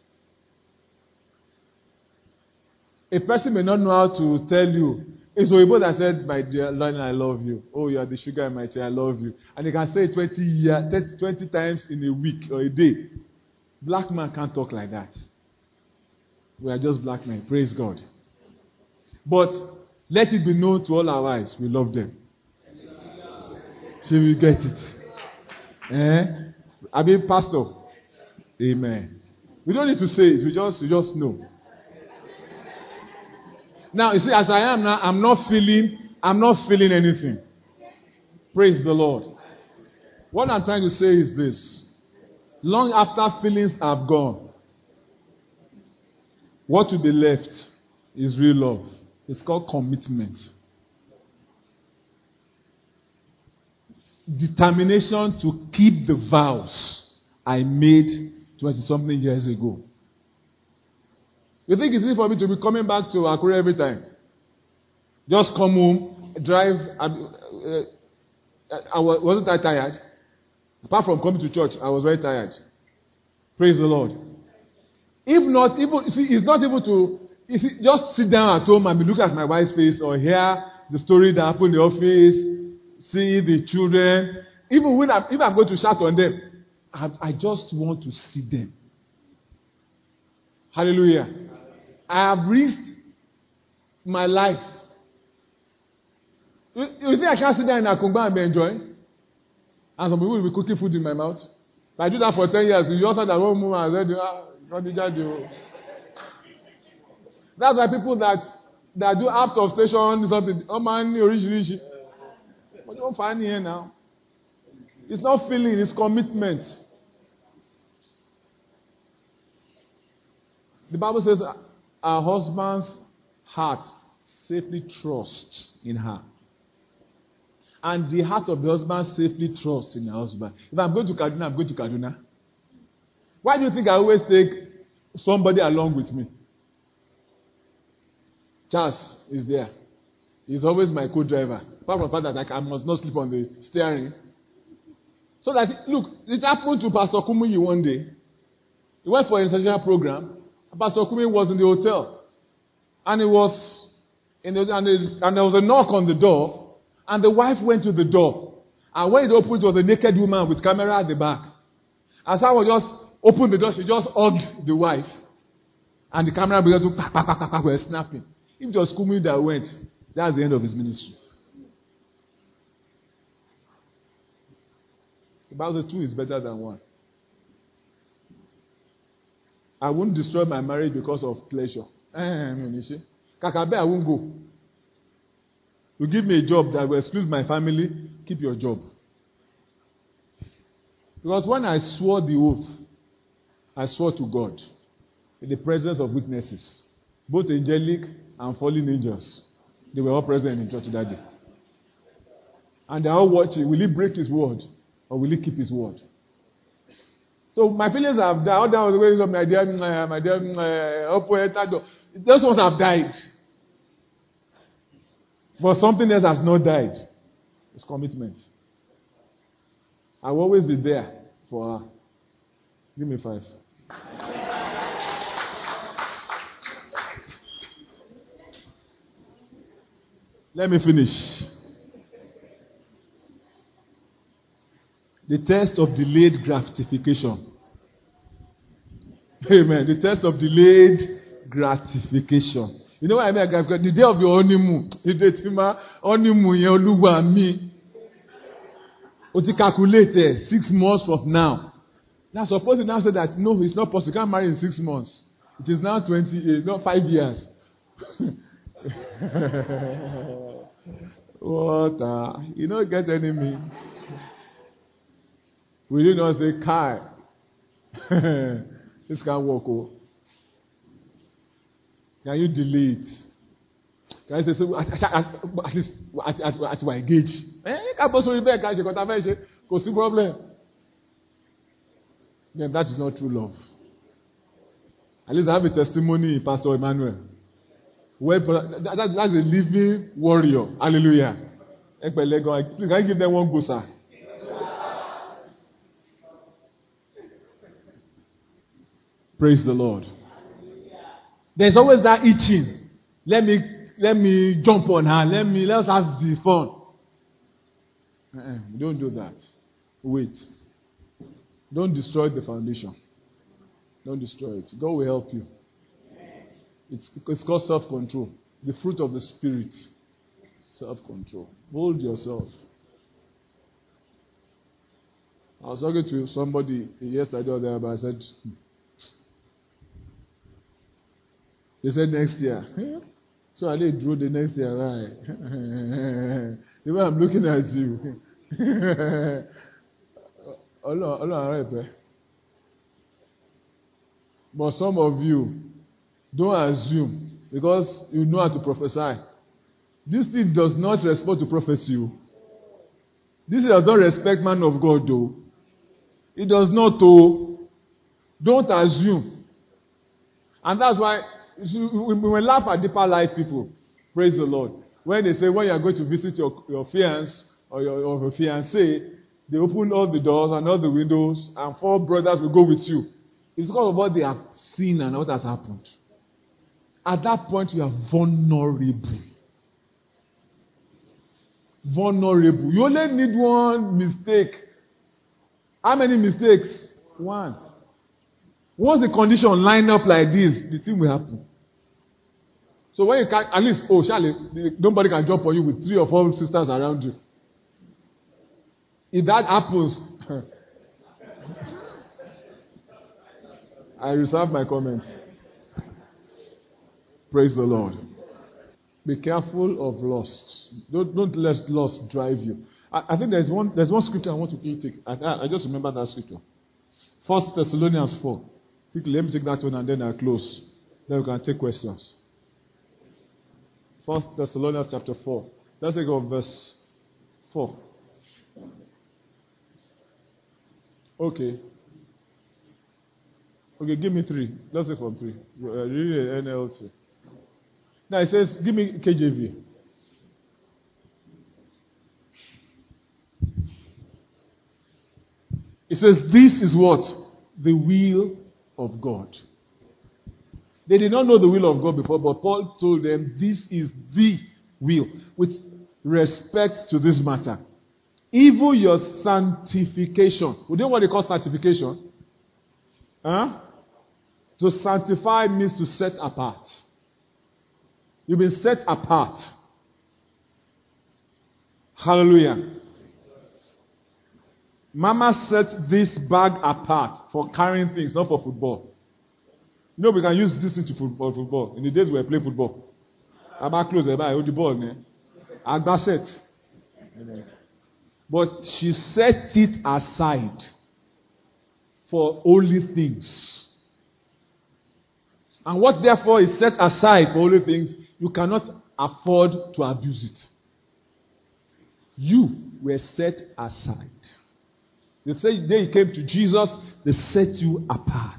A person may not know how to tell you. It's Oyibo that said, my dear Lorna, I love you. Oh, you are the sugar in my tea, I love you. And he can say it twenty, year, twenty times in a week or a day. Black man can't talk like that. We are just black men. Praise God. But let it be known to all our wives, we love them. She will get it. Eh? I mean, pastor. Amen. We don't need to say it. We just, we just know. Now, you see, as I am now, I'm not feeling, I'm not feeling anything. Praise the Lord. What I'm trying to say is this. Long after feelings have gone, what will be left is real love. It's called commitment. Determination to keep the vows I made twenty-something years ago. You think it's easy for me to be coming back to Akure every time? Just come home, drive. I, uh, I wasn't that tired. Apart from coming to church, I was very tired. Praise the Lord. If not, even see, it's not able to you see, just sit down at home and be looking at my wife's face or hear the story that happened in the office, see the children. Even when I'm, if I'm going to shout on them, I, I just want to see them. Hallelujah. I have risked my life. You, you think I can't sit down in Akungba and be enjoying? And some people will be cooking food in my mouth. If I do that for ten years, you also that one move and said, ah, that's why people that that do out of station something, oh man, originally, but you don't find here now. It's not feeling, it's commitment. The Bible says our husband's heart safely trusts in her. And the heart of the husband safely trusts in the husband. If I'm going to Kaduna, I'm going to Kaduna. Why do you think I always take somebody along with me? Charles is there. He's always my co-driver. Apart from the fact that like, I must not sleep on the steering. So that, look, it happened to Pastor Kumuyi one day. He went for a sessional program. And Pastor Kumuyi was in the hotel. And it was, in the, and, it, and there was a knock on the door. And the wife went to the door. And when it opened, it was a naked woman with camera at the back. As I was just opened the door, she just hugged the wife. And the camera began to pack, pack, pack, pack, pack, were snapping. If it was Kumuyi that went, that's the end of his ministry. The Bible says two is better than one. I won't destroy my marriage because of pleasure. Kakabe, I won't go. You give me a job that will exclude my family, keep your job. Because when I swore the oath, I swore to God in the presence of witnesses, both angelic and fallen angels. They were all present in church that day. And they are all watching. Will he break his word or will he keep his word? So my feelings have died. All that was the ways of my dear, my dear, those ones have died. But something else has not died. It's commitment. I will always be there for her. Give me five. Let me finish. The test of delayed gratification. Amen. The test of delayed gratification. You know what I mean? The day of your honeymoon. The day of your honeymoon, you Oluwa mi. O ti calculate six months from now. Now, suppose you now say that no, it's not possible. You can't marry in six months. It is now twenty, not five years. What? Uh, you don't get any me. Will you not say, Kai? This can't work. Oh. Can you delay it? Can I say, so at, at, at least at, at, at my gauge? Eh, can't possibly be a she got a face, because the problem. Then that is not true love. At least I have a testimony, Pastor Emmanuel. Well, that, that, that's a living warrior. Hallelujah. Please, can I give them one go, sir? Praise the Lord. There's always that itching. Let me let me jump on her. Let me let's have this fun. Uh-uh, don't do that. Wait. Don't destroy the foundation. Don't destroy it. God will help you. It's, it's called self-control. The fruit of the Spirit. Self-control. Hold yourself. I was talking to somebody yesterday or there, but I said, hmm. They said next year. So I did draw the next year, right? The way I'm looking at you. But some of you don't assume because you know how to prophesy. This thing does not respond to prophecy. This does not respect man of God, though. It does not, though. Don't assume. And that's why we will laugh at deeper life people. Praise the Lord. When they say when you are going to visit your, your fiancé or your, or your fiancé, they open all the doors and all the windows, and four brothers will go with you. It's because of what they have seen and what has happened. At that point, you are vulnerable. Vulnerable. You only need one mistake. How many mistakes? One. Once the condition line up like this, the thing will happen. So when you can, at least, oh, Charlie, nobody can jump on you with three or four sisters around you. If that happens, I reserve my comments. Praise the Lord. Be careful of lust. Don't, don't let lust drive you. I, I think there's one there's one scripture I want to take. I, I just remember that scripture. First Thessalonians four. Quickly, let me take that one and then I'll close. Then we can take questions. First Thessalonians chapter four. Let's take of verse four. Okay. Okay, give me three. Let's say from three. Uh, read N L T. Now it says, give me K J V. It says, this is what? The will of God. They did not know the will of God before, but Paul told them, this is the will. With respect to this matter. Even your sanctification. We know what they call sanctification? Huh? To sanctify means to set apart. You've been set apart. Hallelujah. Mama set this bag apart for carrying things, not for football. You know we can use this thing to for football. In the days we play football. About close, about hold the ball, Agba set. But she set it aside for holy things. And what therefore is set aside for holy things, you cannot afford to abuse it. You were set aside. They say the day you came to Jesus, they set you apart.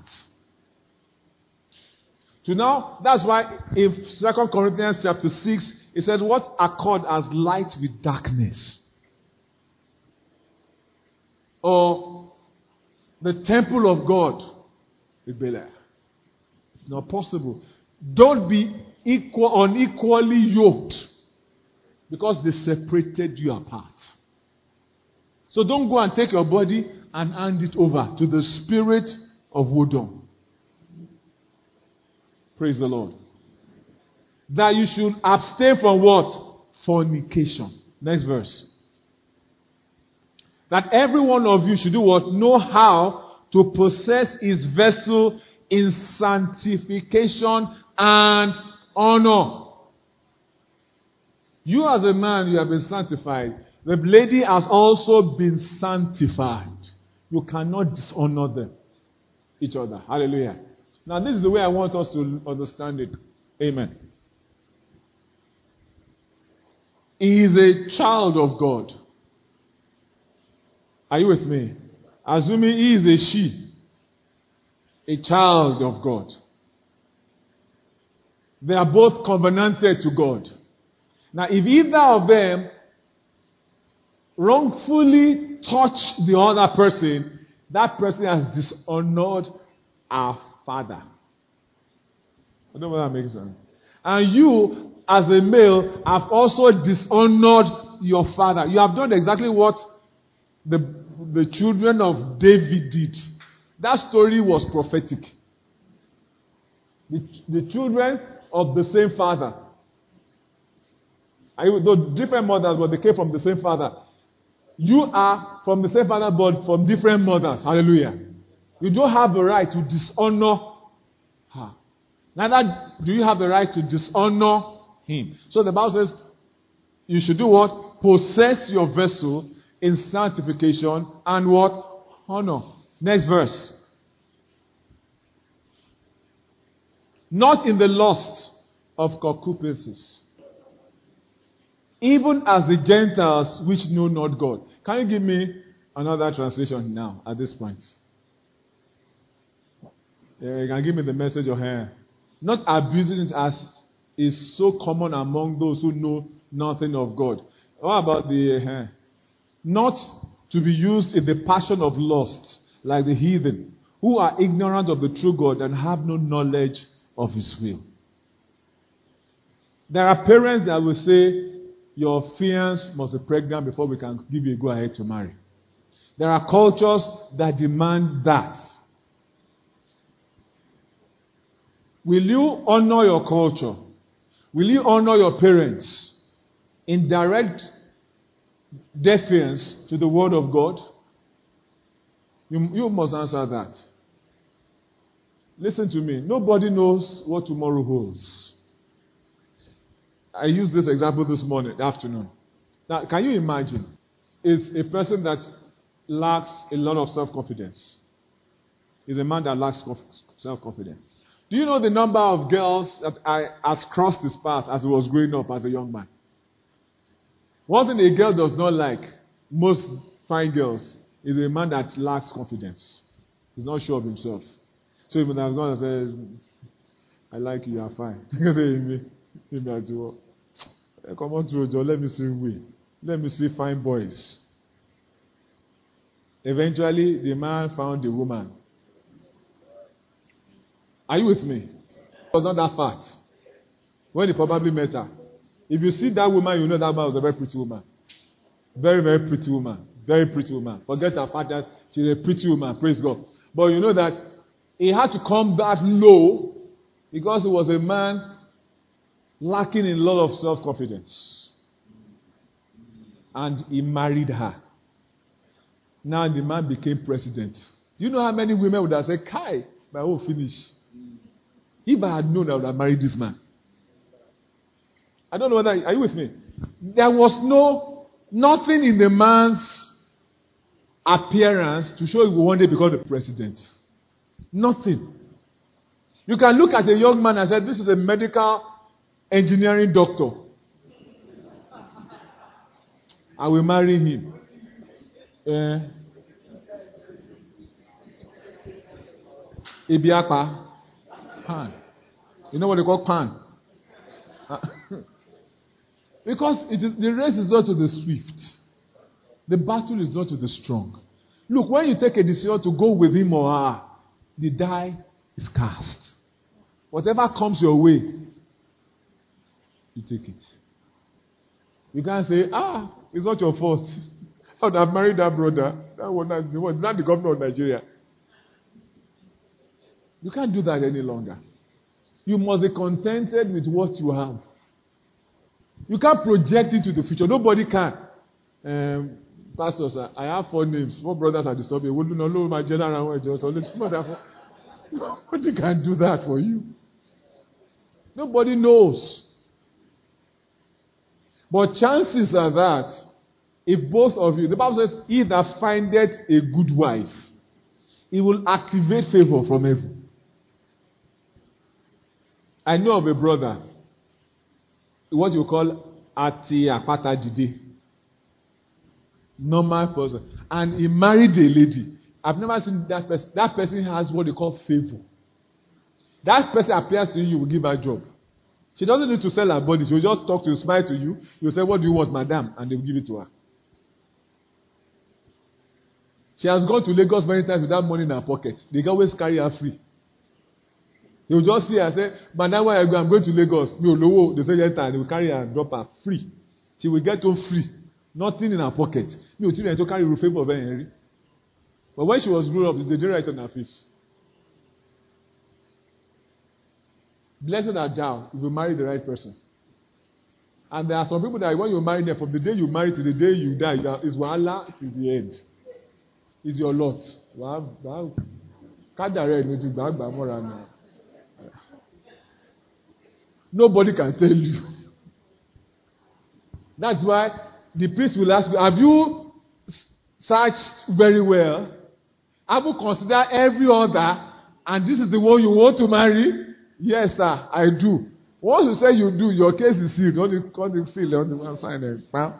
So now, that's why in Second Corinthians chapter six, it says, what accord as light with darkness? Or the temple of God with Belial. It's not possible. Don't be equal, unequally yoked because they separated you apart. So don't go and take your body and hand it over to the spirit of Wodom. Praise the Lord. That you should abstain from what? Fornication. Next verse. That every one of you should do what? Know how to possess his vessel in sanctification and honor. You as a man, you have been sanctified. The lady has also been sanctified. You cannot dishonor them, each other. Hallelujah. Now this is the way I want us to understand it. Amen. He is a child of God. Are you with me? Assuming he is a she, a child of God. They are both covenanted to God. Now if either of them wrongfully touch the other person, that person has dishonored our Father. I don't know whether that makes sense. And you, as a male, have also dishonored your father. You have done exactly what the, the children of David did. That story was prophetic. The, the children of the same father. I, though different mothers, but they came from the same father. You are from the same father, but from different mothers. Hallelujah. You don't have the right to dishonor her. Neither do you have the right to dishonor him. So the Bible says, you should do what? Possess your vessel in sanctification and what? Honor. Next verse. Not in the lust of concupiscence, even as the Gentiles which know not God. Can you give me another translation now at this point? Yeah, you can give me the message of her. Not abusing it as is so common among those who know nothing of God. What about the uh, not to be used in the passion of lust like the heathen who are ignorant of the true God and have no knowledge of his will. There are parents that will say your fiancé must be pregnant before we can give you a go ahead to marry. There are cultures that demand that. Will you honor your culture? Will you honor your parents in direct defiance to the word of God? You, you must answer that. Listen to me. Nobody knows what tomorrow holds. I used this example this morning, afternoon. Now, can you imagine? Is a person that lacks a lot of self-confidence. Is a man that lacks self-confidence. Do you know the number of girls that I has crossed his path as he was growing up as a young man? One thing a girl does not like, most fine girls, is a man that lacks confidence. He's not sure of himself. So if I'm going to say, I like you, you are fine. You say, me, me as well. Come on to Joe, let me see we. Let me see fine boys. Eventually, the man found the woman. Are you with me? It was not that fast. When he probably met her. If you see that woman, you know that man was a very pretty woman. Very, very pretty woman. Very pretty woman. Forget her fathers. She's a pretty woman. Praise God. But you know that he had to come back low because he was a man lacking in a lot of self-confidence. And he married her. Now the man became president. You know how many women would have said, Kai, my own finish. If I had known, I would have married this man. I don't know whether, are you with me? There was no, nothing in the man's appearance to show he would one day become the president. Nothing. You can look at a young man and say, this is a medical engineering doctor. I will marry him. Uh, Ibiapa. Pan. You know what they call pan? Uh, because it is, the race is not to the swift. The battle is not to the strong. Look, when you take a decision to go with him or her, the die is cast. Whatever comes your way, you take it. You can't say, ah, it's not your fault. I would have married that brother. That was not, not the governor of Nigeria. You can't do that any longer. You must be contented with what you have. You can't project into the future. Nobody can. Um, Pastors, I have four names. Four brothers are disturbing. My general Nobody can do that for you. Nobody knows. But chances are that if both of you, the Bible says, he that findeth a good wife, he will activate favor from heaven. I know of a brother, what you call Ati Apata Jide. Normal person. And he married a lady. I've never seen that person. That person has what they call favor. That person appears to you, you will give her a job. She doesn't need to sell her body. She will just talk to you, smile to you. You will say, what do you want, madam? And they will give it to her. She has gone to Lagos many times without money in her pocket. They can always carry her free. They will just see her and say, madam, where I go? I'm going to Lagos. They say, yes, and they will carry her and drop her free. She will get home free. Nothing in her pocket. You will to carry a favor of Henry. But when she was grown up, they didn't write on her face. Blessed are thou if you marry the right person. And there are some people that when you marry them, from the day you marry to the day you die, it's wahala till the end. It's your lot. Wow, wow. Nobody can tell you. That's why the priest will ask you, have you searched very well? Have you considered every other? And this is the one you want to marry? Yes, sir, I do. Once you say you do, your case is sealed. Don't you can't you seal on the one sign there.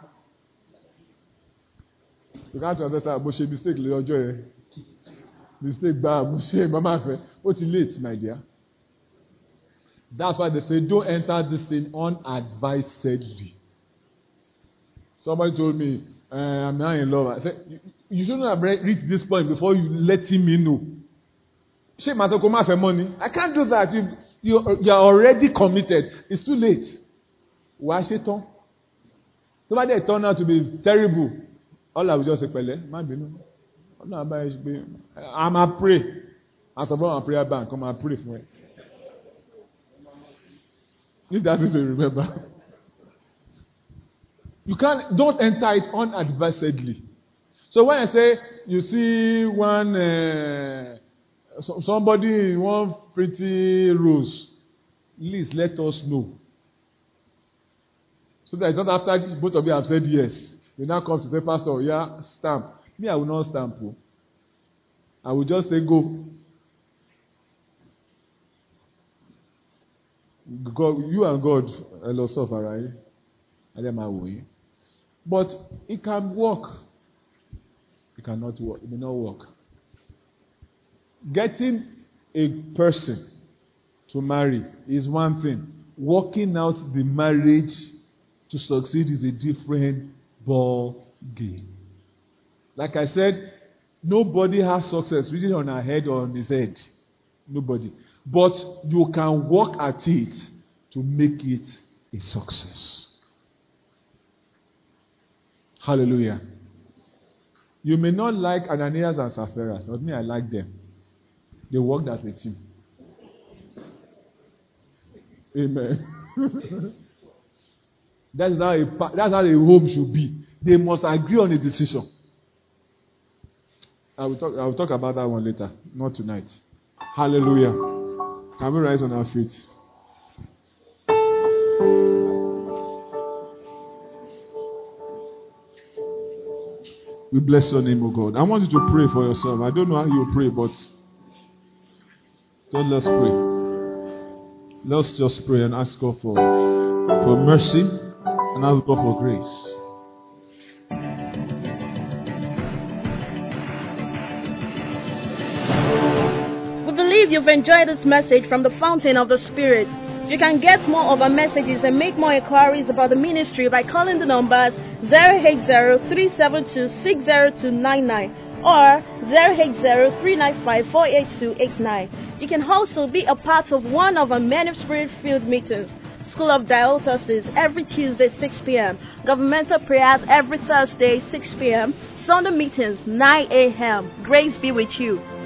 You can't just say, but she mistake your joy. Mistake bad, mama. What's late, my dear? That's why they say, don't enter this thing unadvisedly. Somebody told me, uh, I'm not in love. I said, you, you shouldn't have reached this point before you let him know. She must come for money. I can't do that. You, you, you are already committed. It's too late. Why she turn? Somebody turned out to be terrible. All I will just say, Pele, I'm a pray. As a a prayer bank, come and pray for me. He doesn't even remember. You can't, don't enter it unadvisedly. So when I say, you see one, uh, so, somebody, one pretty rose, please let us know. So that it's not after both of you have said yes. You now come to say, Pastor, yeah, stamp. Me, I will not stamp. I will just say, go. God, you and God, a lot of right? And then my way. But it can work. It cannot work. It may not work. Getting a person to marry is one thing. Working out the marriage to succeed is a different ball game. Like I said, nobody has success written on her head or on his head. Nobody. But you can work at it to make it a success. Hallelujah. You may not like Ananias and Sapphira, but me, I like them. They worked as a team. Amen. That is how a, that's how a home should be. They must agree on a decision. I will talk. I will talk about that one later, not tonight. Hallelujah. Can we rise on our feet? We bless your name, O God. I want you to pray for yourself. I don't know how you pray, but God, let's pray. Let's just pray and ask God for, for mercy and ask God for grace. We believe you've enjoyed this message from the Fountain of the Spirit. You can get more of our messages and make more inquiries about the ministry by calling the numbers zero eight zero, three seven two, six zero two nine nine or zero eight zero, three nine five, four eight two eight nine. You can also be a part of one of our Men of Spirit-filled meetings. School of Diocese every Tuesday six p.m. Governmental prayers every Thursday six p.m. Sunday meetings nine a.m. Grace be with you.